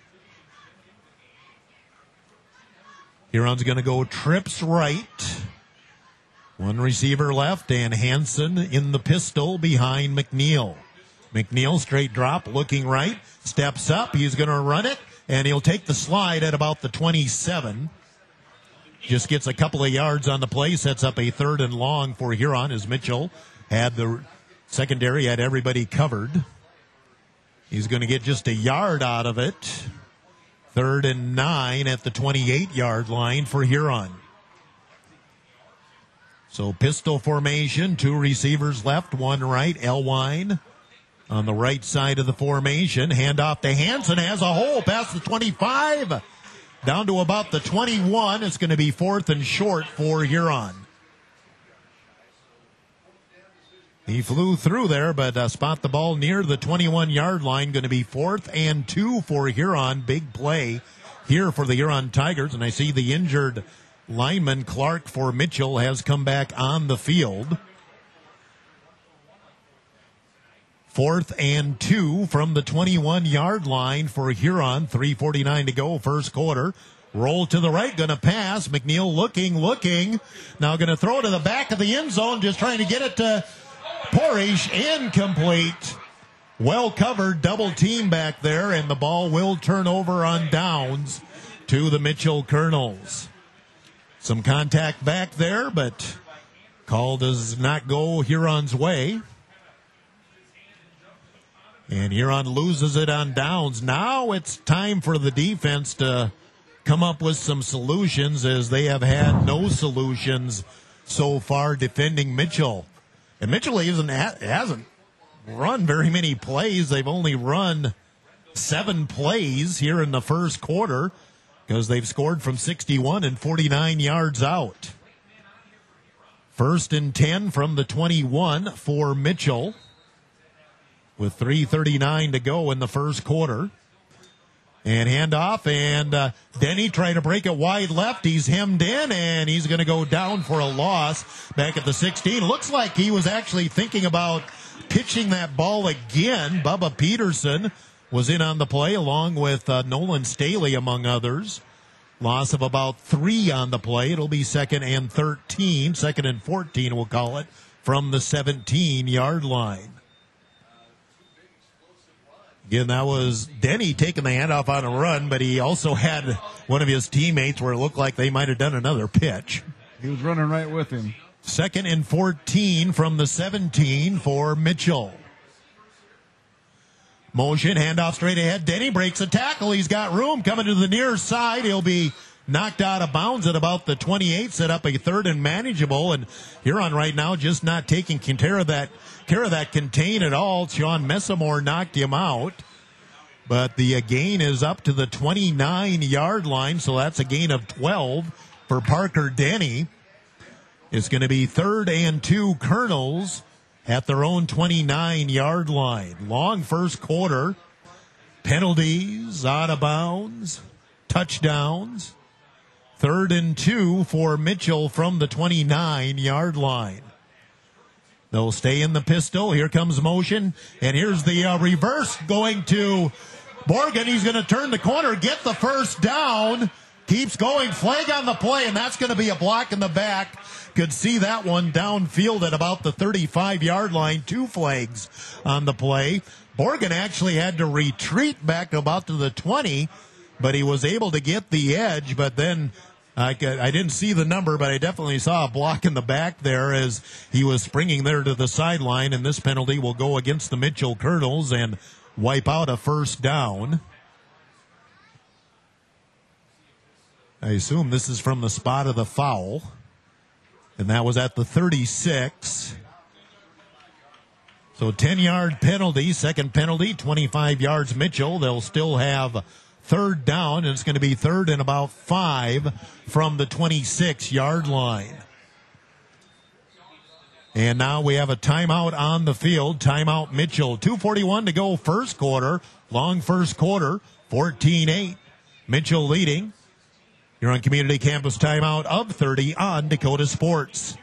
Huron's going to go trips right. 1 receiver left, and Hansen in the pistol behind McNeil. McNeil straight drop, looking right, steps up, he's going to run it, and he'll take the slide at about the 27. Just gets a couple of yards on the play, sets up a 3rd and long for Huron, as Mitchell had the secondary, had everybody covered. He's going to get just a yard out of it. 3rd and 9 at the 28-yard line for Huron. So pistol formation, 2 receivers left, 1 right, Elwine on the right side of the formation. Handoff to Hansen, has a hole past the 25. Down to about the 21. It's going to be 4th and short for Huron. He flew through there, but spot the ball near the 21-yard line. Going to be 4th and 2 for Huron. Big play here for the Huron Tigers. And I see the injured lineman Clark for Mitchell has come back on the field. 4th and 2 from the 21-yard line for Huron. 3:49 to go, first quarter. Roll to the right, going to pass. McNeil looking. Now going to throw it to the back of the end zone, just trying to get it to Porish. Incomplete. Well covered, double team back there, and the ball will turn over on downs to the Mitchell Colonels. Some contact back there, but call does not go Huron's way. And Huron loses it on downs. Now it's time for the defense to come up with some solutions, as they have had no solutions so far defending Mitchell. And Mitchell hasn't run very many plays. They've only run 7 plays here in the first quarter because they've scored from 61 and 49 yards out. 1st and 10 from the 21 for Mitchell with 3:39 to go in the first quarter. And handoff, and Denny trying to break it wide left. He's hemmed in, and he's going to go down for a loss back at the 16. Looks like he was actually thinking about pitching that ball again. Bubba Peterson was in on the play, along with Nolan Staley, among others. Loss of about 3 on the play. It'll be 2nd and 13, 2nd and 14, we'll call it, from the 17-yard line. Again, that was Denny taking the handoff on a run, but he also had one of his teammates where it looked like they might have done another pitch. He was running right with him. 2nd and 14 from the 17 for Mitchell. Motion, handoff straight ahead. Denny breaks a tackle. He's got room coming to the near side. He'll be knocked out of bounds at about the 28, set up a 3rd and manageable. And Huron right now just not taking care of that contain at all. Sean Messamore knocked him out. But the gain is up to the 29-yard line, so that's a gain of 12 for Parker Denny. It's going to be 3rd and 2 Colonels at their own 29-yard line. Long first quarter. Penalties, out of bounds, touchdowns. 3rd and 2 for Mitchell from the 29-yard line. They'll stay in the pistol. Here comes motion. And here's the reverse going to Morgan. He's going to turn the corner, get the first down. Keeps going. Flag on the play, and that's going to be a block in the back. Could see that one downfield at about the 35-yard line. 2 flags on the play. Morgan actually had to retreat back about to the 20, but he was able to get the edge. But then I didn't see the number, but I definitely saw a block in the back there as he was springing there to the sideline, and this penalty will go against the Mitchell Colonels and wipe out a first down. I assume this is from the spot of the foul, and that was at the 36. So 10-yard penalty, second penalty, 25 yards Mitchell. They'll still have 3rd down, and it's going to be 3rd and about 5 from the 26-yard line. And now we have a timeout on the field. Timeout Mitchell. 2:41 to go first quarter. Long first quarter, 14-8. Mitchell leading. You're on Community Campus timeout of 30 on Dakota Sports.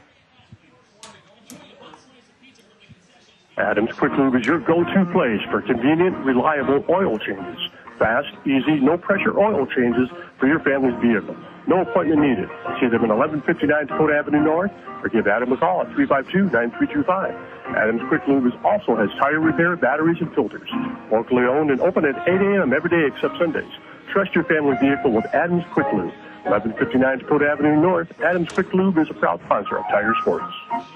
Adams Quick Lube is your go-to place for convenient, reliable oil changes. Fast, easy, no-pressure oil changes for your family's vehicle. No appointment needed. See them at 1159 Dakota Avenue North, or give Adam a call at 352-9325. Adams Quick Lube also has tire repair, batteries, and filters. Locally owned and open at 8 a.m. every day except Sundays. Trust your family vehicle with Adams Quick Lube. 1159 Dakota Avenue North. Adams Quick Lube is a proud sponsor of Tiger Sports.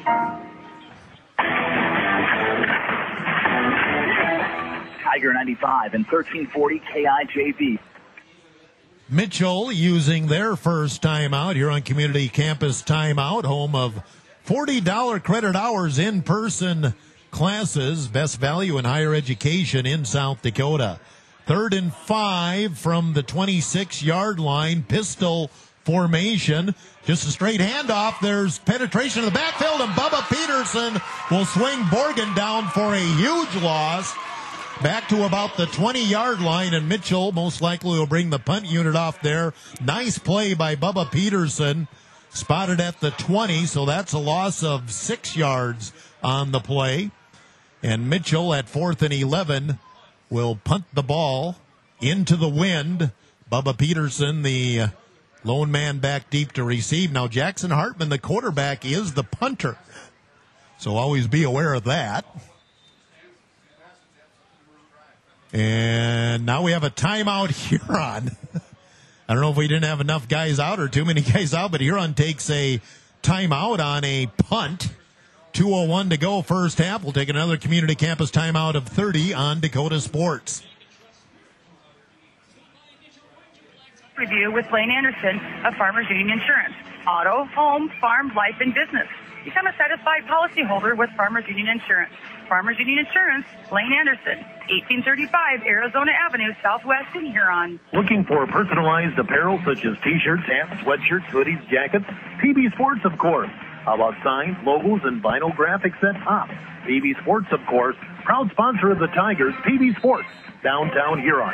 Tiger 95 and 1340 KIJV. Mitchell using their first timeout here on Community Campus Timeout, home of $40 credit hours in-person classes, best value in higher education in South Dakota. 3rd and 5 from the 26-yard line, pistol formation. Just a straight handoff. There's penetration in the backfield, and Bubba Peterson will swing Borgen down for a huge loss. Back to about the 20-yard line, and Mitchell most likely will bring the punt unit off there. Nice play by Bubba Peterson. Spotted at the 20, so that's a loss of 6 yards on the play. And Mitchell at 4th and 11 will punt the ball into the wind. Bubba Peterson, the lone man back deep to receive. Now Jackson Hartman, the quarterback, is the punter. So always be aware of that. And now we have a timeout Huron. I don't know if we didn't have enough guys out or too many guys out, but Huron takes a timeout on a punt. 2:01 to go first half. We'll take another community campus timeout of 30 on Dakota Sports. Review with Lane Anderson of Farmers Union Insurance. Auto, home, farm, life, and business. Become a satisfied policyholder with Farmers Union Insurance. Farmers Union Insurance, Lane Anderson, 1835 Arizona Avenue, Southwest in Huron. Looking for personalized apparel such as t-shirts, hats, sweatshirts, hoodies, jackets? PB Sports, of course. How about signs, logos, and vinyl graphics at top? PB Sports, of course. Proud sponsor of the Tigers, PB Sports, downtown Huron.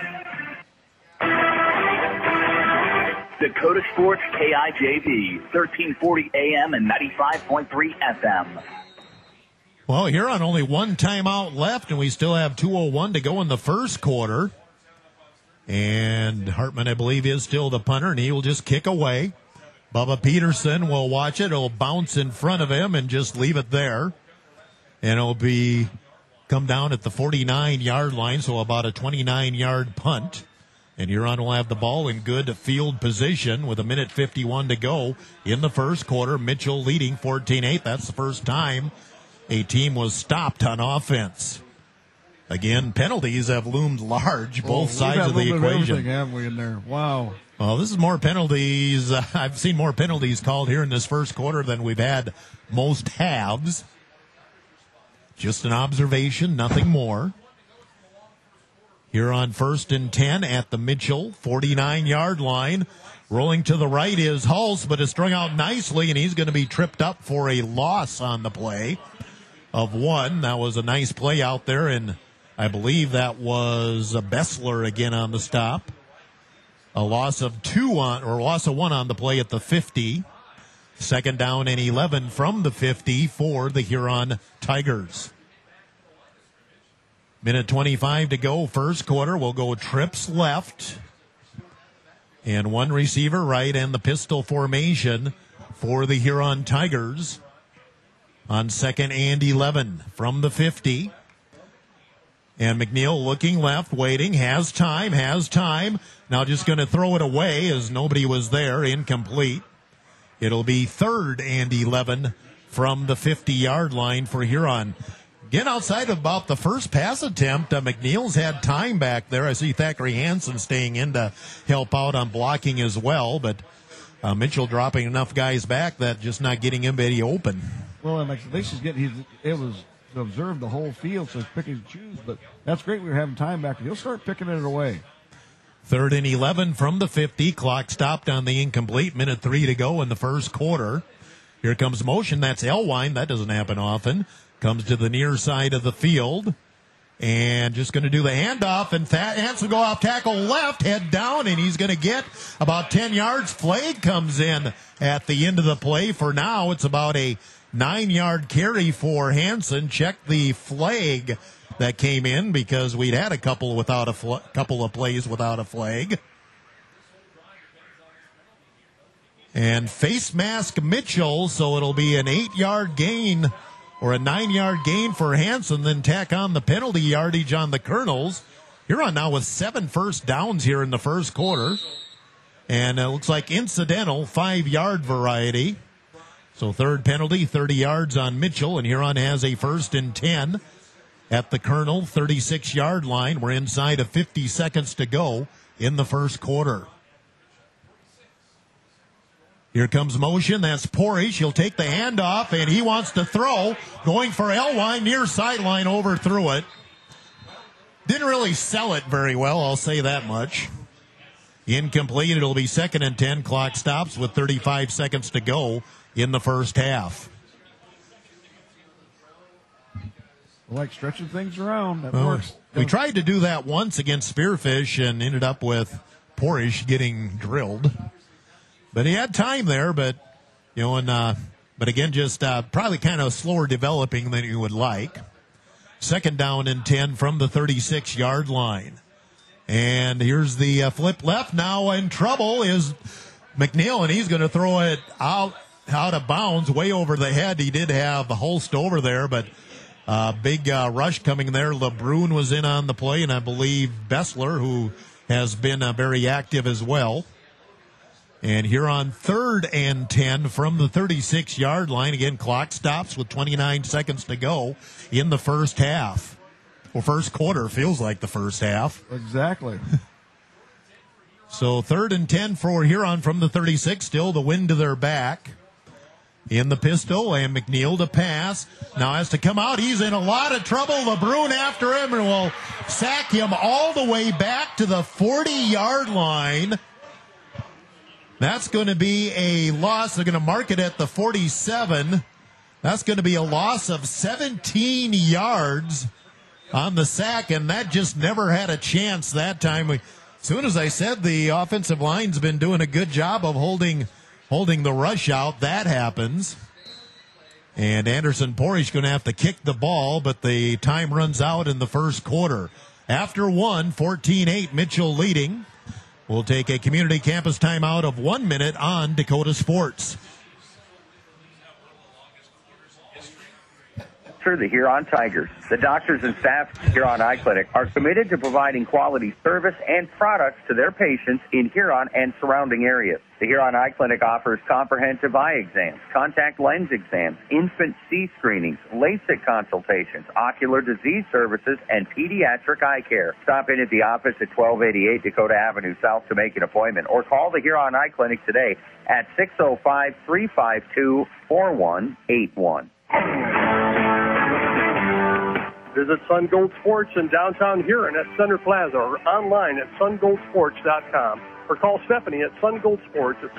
Dakota Sports KIJV, 1340 AM and 95.3 FM. Well, Huron only one timeout left, and we still have 2:01 to go in the first quarter. And Hartman, I believe, is still the punter, and he will just kick away. Bubba Peterson will watch it. It'll bounce in front of him and just leave it there. And it'll come down at the 49-yard line, so about a 29-yard punt. And Huron will have the ball in good field position with 1:51 to go in the first quarter. Mitchell leading 14-8. That's the first time a team was stopped on offense. Again, penalties have loomed large, both sides of the equation. Haven't we in there? Wow. Well, this is more penalties. I've seen more penalties called here in this first quarter than we've had most halves. Just an observation, nothing more. Here on 1st and 10 at the Mitchell 49-yard line. Rolling to the right is Hulse, but it's strung out nicely, and he's going to be tripped up for a loss on the play of 1. That was a nice play out there, and I believe that was Bessler again on the stop. A loss of 1 on the play at the 50. Second down and 11 from the 50 for the Huron Tigers. 1:25 to go, first quarter. We'll go trips left. And one receiver right, and the pistol formation for the Huron Tigers. On 2nd and 11 from the 50. And McNeil looking left, waiting, has time. Now just going to throw it away as nobody was there, incomplete. It'll be 3rd and 11 from the 50-yard line for Huron. Again, outside of about the first pass attempt, McNeil's had time back there. I see Thackeray Hansen staying in to help out on blocking as well, but Mitchell dropping enough guys back that just not getting anybody open. Well, and at least he's able to observe the whole field, so he's picking and choose, but that's great. We're having time back. He'll start picking it away. 3rd and 11 from the 50. Clock stopped on the incomplete. 1:03 to go in the first quarter. Here comes motion. That's Elwine. That doesn't happen often. Comes to the near side of the field. And just going to do the handoff. And Hansen go off tackle left, head down, and he's going to get about 10 yards. Flag comes in at the end of the play. For now, it's about a 9-yard carry for Hansen. Check the flag that came in because we'd had a couple of plays without a flag. And face mask Mitchell, so it'll be an 8-yard gain or a 9-yard gain for Hansen, then tack on the penalty yardage on the Colonels. Huron now with 7 first downs here in the first quarter. And it looks like incidental 5-yard variety. So 3rd penalty, 30 yards on Mitchell, and Huron has a 1st and 10 at the Colonel 36-yard line. We're inside of 50 seconds to go in the first quarter. Here comes motion. That's Porish. He'll take the handoff, and he wants to throw. Going for Elwine, near sideline, overthrew it. Didn't really sell it very well, I'll say that much. Incomplete. It'll be 2nd and 10. Clock stops with 35 seconds to go in the first half. I like stretching things around. That works. We tried to do that once against Spearfish and ended up with Porish getting drilled. But he had time there, but again, just probably kind of slower developing than you would like. 2nd down and 10 from the 36-yard line. And here's the flip left. Now in trouble is McNeil, and he's going to throw it out of bounds, way over the head. He did have Hulst over there, but big rush coming there. LeBrun was in on the play, and I believe Bessler, who has been very active as well. And here on 3rd and 10 from the 36-yard line. Again, clock stops with 29 seconds to go in the first half. Well, first quarter feels like the first half. Exactly. So 3rd and 10 for Huron from the 36. Still the wind to their back. In the pistol, and McNeil to pass. Now has to come out. He's in a lot of trouble. LeBrun after him and will sack him all the way back to the 40-yard line. That's going to be a loss. They're going to mark it at the 47. That's going to be a loss of 17 yards on the sack, and that just never had a chance that time. As soon as I said the offensive line's been doing a good job of holding the rush out, that happens. And Anderson Porish going to have to kick the ball, but the time runs out in the first quarter. After 14-8, Mitchell leading. We'll take a community campus timeout of 1 minute on Dakota Sports. For the Huron Tigers, the doctors and staff at Huron Eye Clinic are committed to providing quality service and products to their patients in Huron and surrounding areas. The Huron Eye Clinic offers comprehensive eye exams, contact lens exams, infant C screenings, LASIK consultations, ocular disease services, and pediatric eye care. Stop in at the office at 1288 Dakota Avenue South to make an appointment, or call the Huron Eye Clinic today at 605-352-4181. Visit Sun Gold Sports in downtown Huron at Center Plaza or online at sungoldsports.com, or call Stephanie at Sun Gold Sports at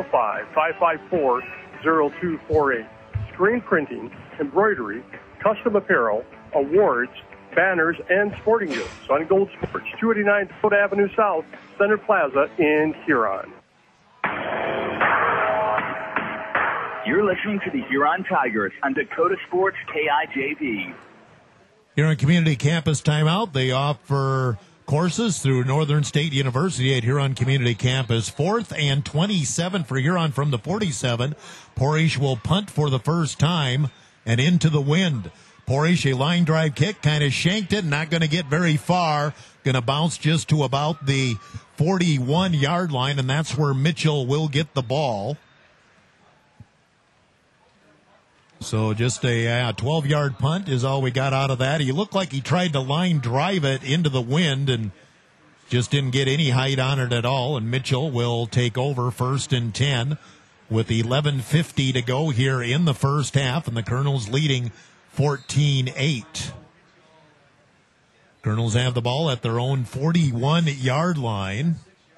605-554-0248. Screen printing, embroidery, custom apparel, awards, banners, and sporting goods. Sun Gold Sports, 289 Dakota Avenue South, Center Plaza in Huron. You're listening to the Huron Tigers on Dakota Sports KIJV. Here on Community Campus Timeout, they offer courses through Northern State University at Huron Community Campus. 4th and 27 for Huron from the 47. Porish will punt for the first time and into the wind. Porish, a line drive kick, kind of shanked it, not going to get very far. Going to bounce just to about the 41-yard line, and that's where Mitchell will get the ball. So just a 12-yard punt is all we got out of that. He looked like he tried to line drive it into the wind and just didn't get any height on it at all. And Mitchell will take over 1st and 10 with 11:50 to go here in the first half, and the Colonels leading 14-8. Colonels have the ball at their own 41-yard line.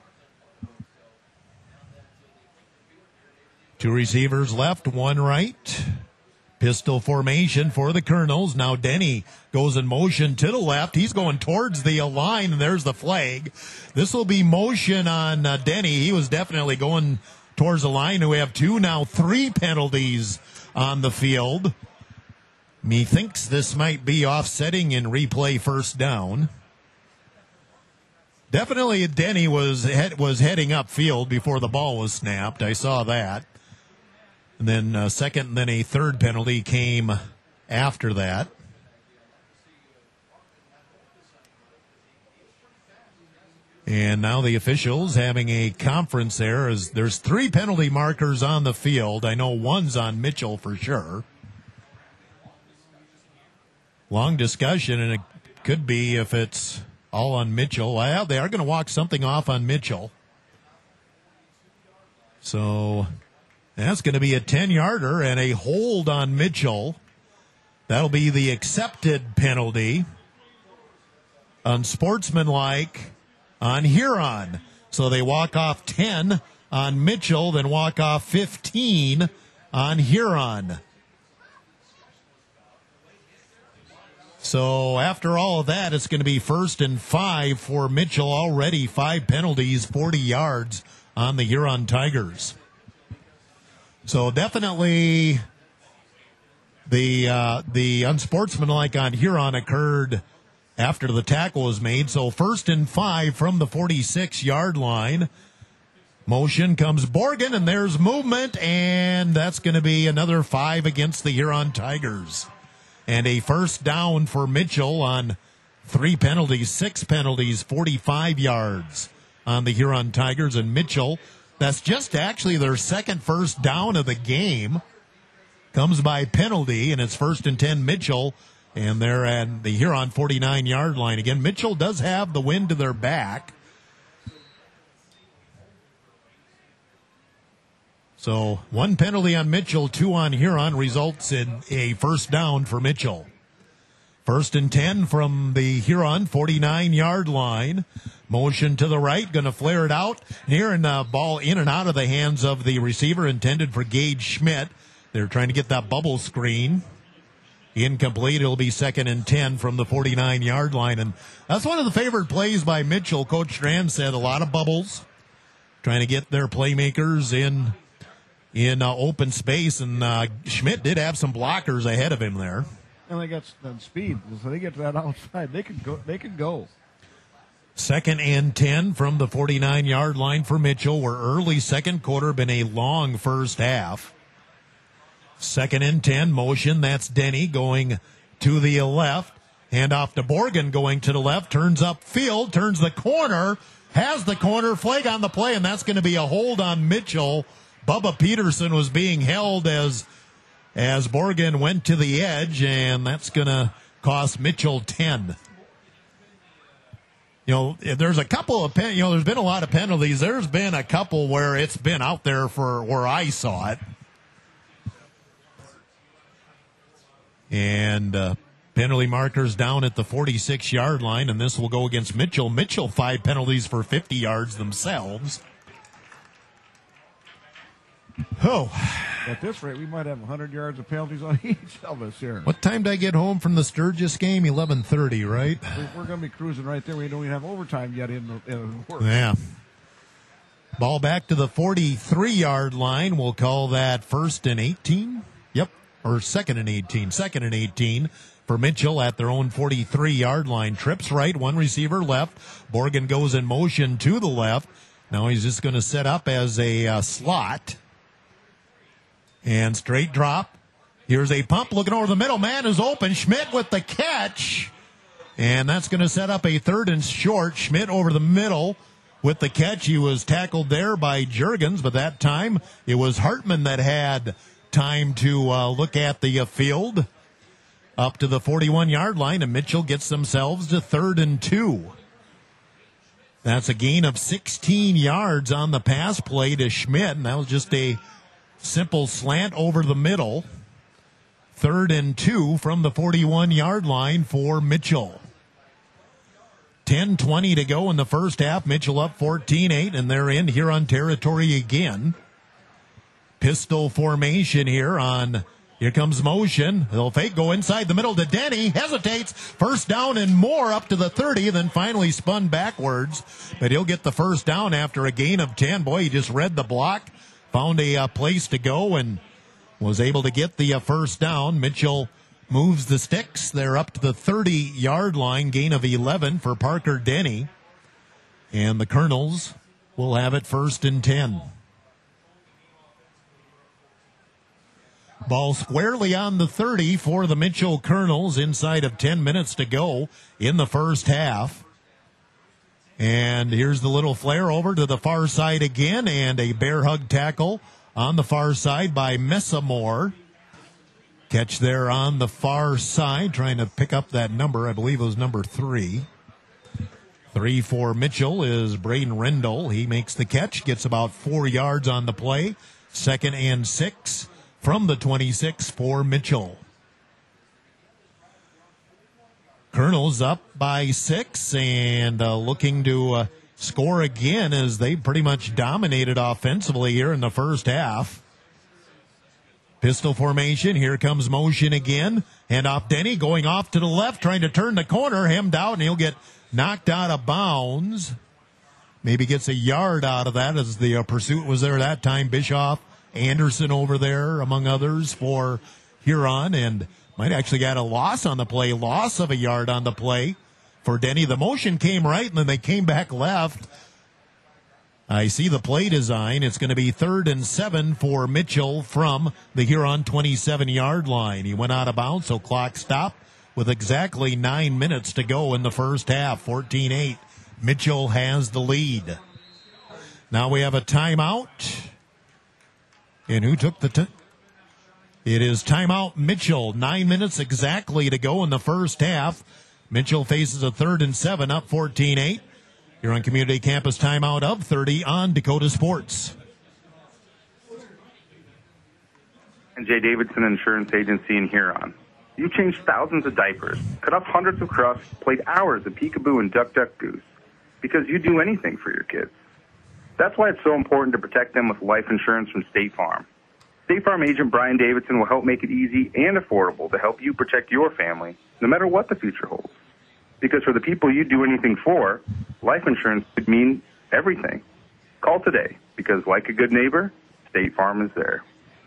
Two receivers left, one right. Pistol formation for the Colonels. Now Denny goes in motion to the left. He's going towards the line, and there's the flag. This will be motion on Denny. He was definitely going towards the line. We have 3 penalties on the field. Methinks this might be offsetting in replay first down. Definitely Denny was heading upfield before the ball was snapped. I saw that. And then second, and then a third penalty came after that. And now the officials having a conference there. As there's 3 penalty markers on the field. I know one's on Mitchell for sure. Long discussion, and it could be if it's all on Mitchell. Well, they are going to walk something off on Mitchell. So that's going to be a 10-yarder and a hold on Mitchell. That'll be the accepted penalty. Unsportsmanlike on Huron. So they walk off 10 on Mitchell, then walk off 15 on Huron. So after all of that, it's going to be 1st and 5 for Mitchell. Already 5 penalties, 40 yards on the Huron Tigers. So definitely the unsportsmanlike on Huron occurred after the tackle was made. So 1st and 5 from the 46-yard line. Motion comes Borgen, and there's movement, and that's going to be another 5 against the Huron Tigers. And a first down for Mitchell on 3 penalties, 6 penalties, 45 yards on the Huron Tigers. And Mitchell That's just actually their second first down of the game. Comes by penalty, and it's 1st and 10 Mitchell, and they're at the Huron 49-yard line again. Mitchell does have the wind to their back. So 1 penalty on Mitchell, 2 on Huron, results in a first down for Mitchell. 1st and 10 from the Huron 49-yard line. Motion to the right, going to flare it out. Near and the ball in and out of the hands of the receiver, intended for Gage Schmidt. They're trying to get that bubble screen. Incomplete. It'll be 2nd and 10 from the 49-yard line. And that's one of the favorite plays by Mitchell. Coach Strand said a lot of bubbles, trying to get their playmakers in open space. And Schmidt did have some blockers ahead of him there. And they got speed, so they get to that outside. They can go. 2nd and 10 from the 49-yard line for Mitchell. We're early second quarter, been a long first half. 2nd and 10, motion. That's Denny going to the left. Hand off to Borgen going to the left. Turns upfield, turns the corner, has the corner, flag on the play, and that's going to be a hold on Mitchell. Bubba Peterson was being held as Borgen went to the edge, and that's going to cost Mitchell 10. There's a couple of there's been a lot of penalties. There's been a couple where it's been out there for where I saw it. And penalty markers down at the 46-yard line, and this will go against Mitchell. Mitchell 5 penalties for 50 yards themselves. Oh. At this rate, we might have 100 yards of penalties on each of us here. What time did I get home from the Sturgis game? 11:30, right? We're going to be cruising right there. We don't even have overtime yet in the work. Yeah. Ball back to the 43-yard line. We'll call that 1st and 18. Yep. Or 2nd and 18. 2nd and 18 for Mitchell at their own 43-yard line. Trips right, one receiver left. Borgen goes in motion to the left. Now he's just going to set up as a slot. And straight drop. Here's a pump looking over the middle. Man is open. Schmidt with the catch. And that's going to set up a 3rd and short. Schmidt over the middle with the catch. He was tackled there by Juergens, but that time it was Hartman that had time to look at the field. Up to the 41-yard line, and Mitchell gets themselves to 3rd and 2. That's a gain of 16 yards on the pass play to Schmidt, and that was just a simple slant over the middle. 3rd and 2 from the 41-yard line for Mitchell. 10:20 to go in the first half. Mitchell up 14-8, and they're in Huron territory again. Pistol formation here on, here comes motion. They'll fake, go inside the middle to Denny. Hesitates. First down and more up to the 30, then finally spun backwards. But he'll get the first down after a gain of 10. Boy, he just read the block. Found a place to go and was able to get the first down. Mitchell moves the sticks. They're up to the 30-yard line. Gain of 11 for Parker Denny. And the Colonels will have it 1st and 10. Ball squarely on the 30 for the Mitchell Colonels inside of 10 minutes to go in the first half. And here's the little flare over to the far side again, and a bear hug tackle on the far side by Messamore. Catch there on the far side, trying to pick up that number. I believe it was number 3. 3 for Mitchell is Braden Rendell. He makes the catch, gets about 4 yards on the play. 2nd and 6 from the 26 for Mitchell. Colonels up by 6 and looking to score again as they pretty much dominated offensively here in the first half. Pistol formation. Here comes motion again. Hand off Denny going off to the left, trying to turn the corner, hemmed out, and he'll get knocked out of bounds. Maybe gets a yard out of that as the pursuit was there that time. Bischoff, Anderson over there, among others, for Huron, and might actually got a loss on the play, loss of a yard on the play for Denny. The motion came right, and then they came back left. I see the play design. It's going to be 3rd and 7 for Mitchell from the Huron 27-yard line. He went out of bounds, so clock stopped with exactly 9 minutes to go in the first half. 14-8. Mitchell has the lead. Now we have a timeout. And who took the It is timeout Mitchell. 9 minutes exactly to go in the first half. Mitchell faces a 3rd and 7, up 14-8. You're on Community Campus timeout of 30 on Dakota Sports. And Jay Davidson Insurance Agency in Huron. You changed thousands of diapers, cut off hundreds of crusts, played hours of peekaboo and duck, duck, goose, because you do anything for your kids. That's why it's so important to protect them with life insurance from State Farm. State Farm agent Brian Davidson will help make it easy and affordable to help you protect your family, no matter what the future holds. Because for the people you do anything for, life insurance could mean everything. Call today, because like a good neighbor, State Farm is there.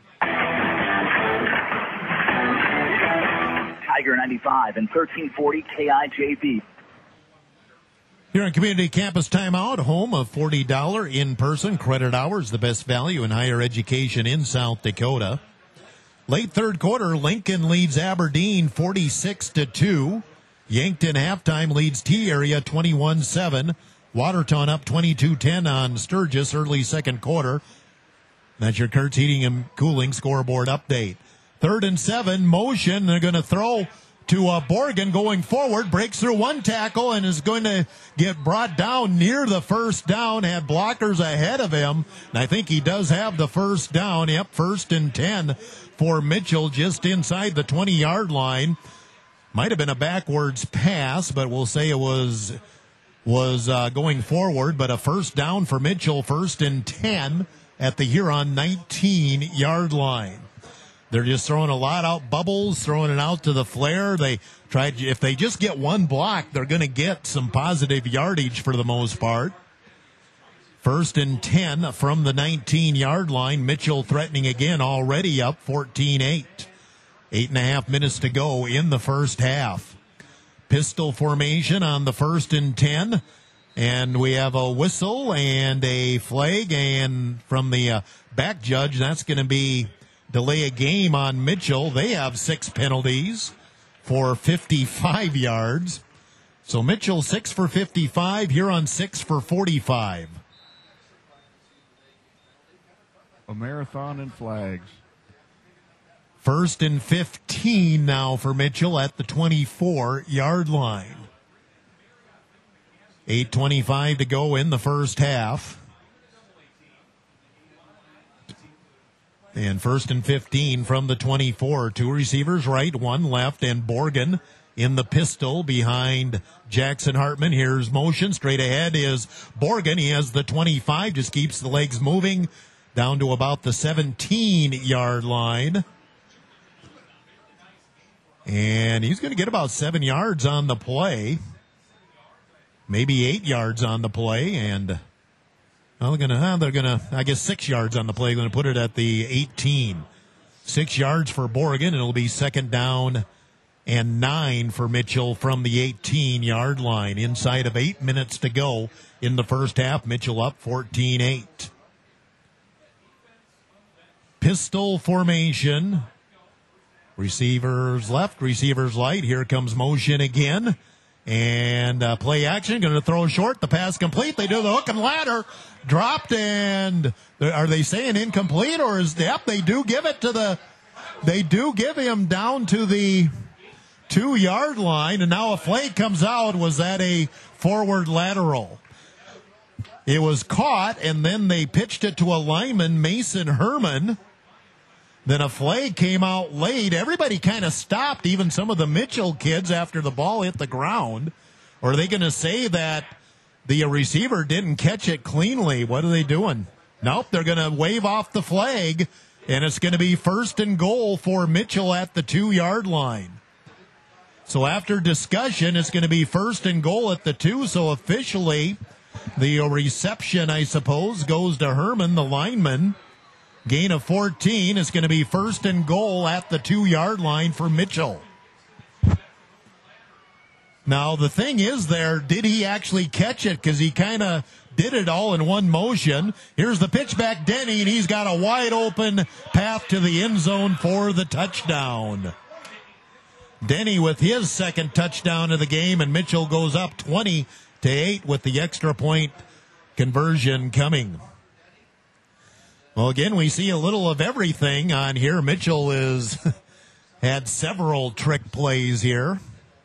Tiger 95 and 1340 KIJB. Here on Community Campus Timeout, home of $40 in-person credit hours, the best value in higher education in South Dakota. Late third quarter, Lincoln leads Aberdeen 46-2. Yankton halftime leads T-Area 21-7. Watertown up 22-10 on Sturgis early second quarter. That's your Kurtz Heating and Cooling scoreboard update. 3rd and 7, motion. They're going to throw to Borgen going forward, breaks through one tackle and is going to get brought down near the first down, had blockers ahead of him, and I think he does have the first down. Yep, 1st and 10 for Mitchell just inside the 20-yard line. Might have been a backwards pass, but we'll say it was going forward, but a first down for Mitchell, 1st and 10 at the Huron 19-yard line. They're just throwing a lot out, bubbles, throwing it out to the flare. If they just get one block, they're going to get some positive yardage for the most part. 1st and 10 from the 19-yard line. Mitchell threatening again, already up 14-8. 8.5 minutes to go in the first half. Pistol formation on the 1st and 10. And we have a whistle and a flag. And from the back judge, that's going to be delay a game on Mitchell. They have 6 penalties for 55 yards. So Mitchell 6 for 55, Huron 6 for 45. A marathon in flags. 1st and 15 now for Mitchell at the 24-yard line. 8:25 to go in the first half. And 1st and 15 from the 24. 2 receivers right, 1 left, and Borgen in the pistol behind Jackson Hartman. Here's motion. Straight ahead is Borgen. He has the 25, just keeps the legs moving down to about the 17-yard line. And he's going to get about 7 yards on the play. Maybe 8 yards on the play, and they're going to, I guess, 6 yards on the play. They're going to put it at the 18. 6 yards for Borgen, and it'll be 2nd down and 9 for Mitchell from the 18-yard line. Inside of 8 minutes to go in the first half, Mitchell up 14-8. Pistol formation. Receivers left, receivers light. Here comes motion again. And play action, going to throw short. The pass complete. They do the hook and ladder. Dropped, and are they saying incomplete, or is they do give it to they do give him down to the 2-yard line, and now a flag comes out. Was that a forward lateral? It was caught, and then they pitched it to a lineman, Mason Herman. Then a flag came out late. Everybody kind of stopped, even some of the Mitchell kids, after the ball hit the ground. Or are they going to say that the receiver didn't catch it cleanly? What are they doing? Nope, they're going to wave off the flag, and it's going to be 1st and goal for Mitchell at the 2-yard line. So after discussion, it's going to be 1st and goal at the 2. So officially, the reception, I suppose, goes to Herman, the lineman. Gain of 14 is going to be 1st and goal at the 2-yard line for Mitchell. Now, the thing is there, did he actually catch it? Because he kind of did it all in one motion. Here's the pitch back, Denny, and he's got a wide open path to the end zone for the touchdown. Denny with his 2nd touchdown of the game, and Mitchell goes up 20-8 with the extra point conversion coming. Well, again, we see a little of everything on here. Mitchell is had several trick plays here.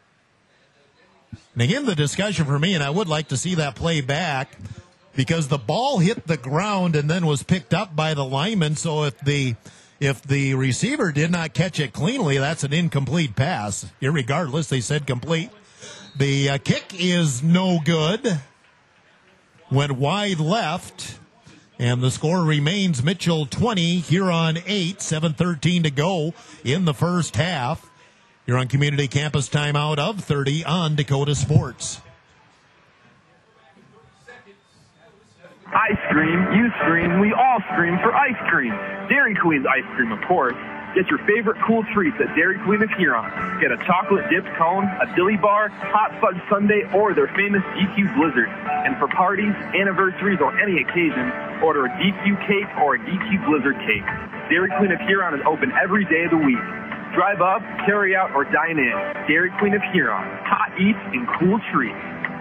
And again, the discussion for me, and I would like to see that play back, because the ball hit the ground and then was picked up by the lineman. So if the receiver did not catch it cleanly, that's an incomplete pass. Irregardless, they said complete. The kick is no good. Went wide left. And the score remains Mitchell 20, Huron 8, 7:13 to go in the first half. You're on Community Campus timeout of 30 on Dakota Sports. I scream, you scream, we all scream for ice cream. Dairy Queen's ice cream, of course. Get your favorite cool treats at Dairy Queen of Huron. Get a chocolate dipped cone, a dilly bar, hot fudge sundae, or their famous DQ Blizzard. And for parties, anniversaries, or any occasion, order a DQ cake or a DQ Blizzard cake. Dairy Queen of Huron is open every day of the week. Drive up, carry out, or dine in. Dairy Queen of Huron. Hot eats and cool treats.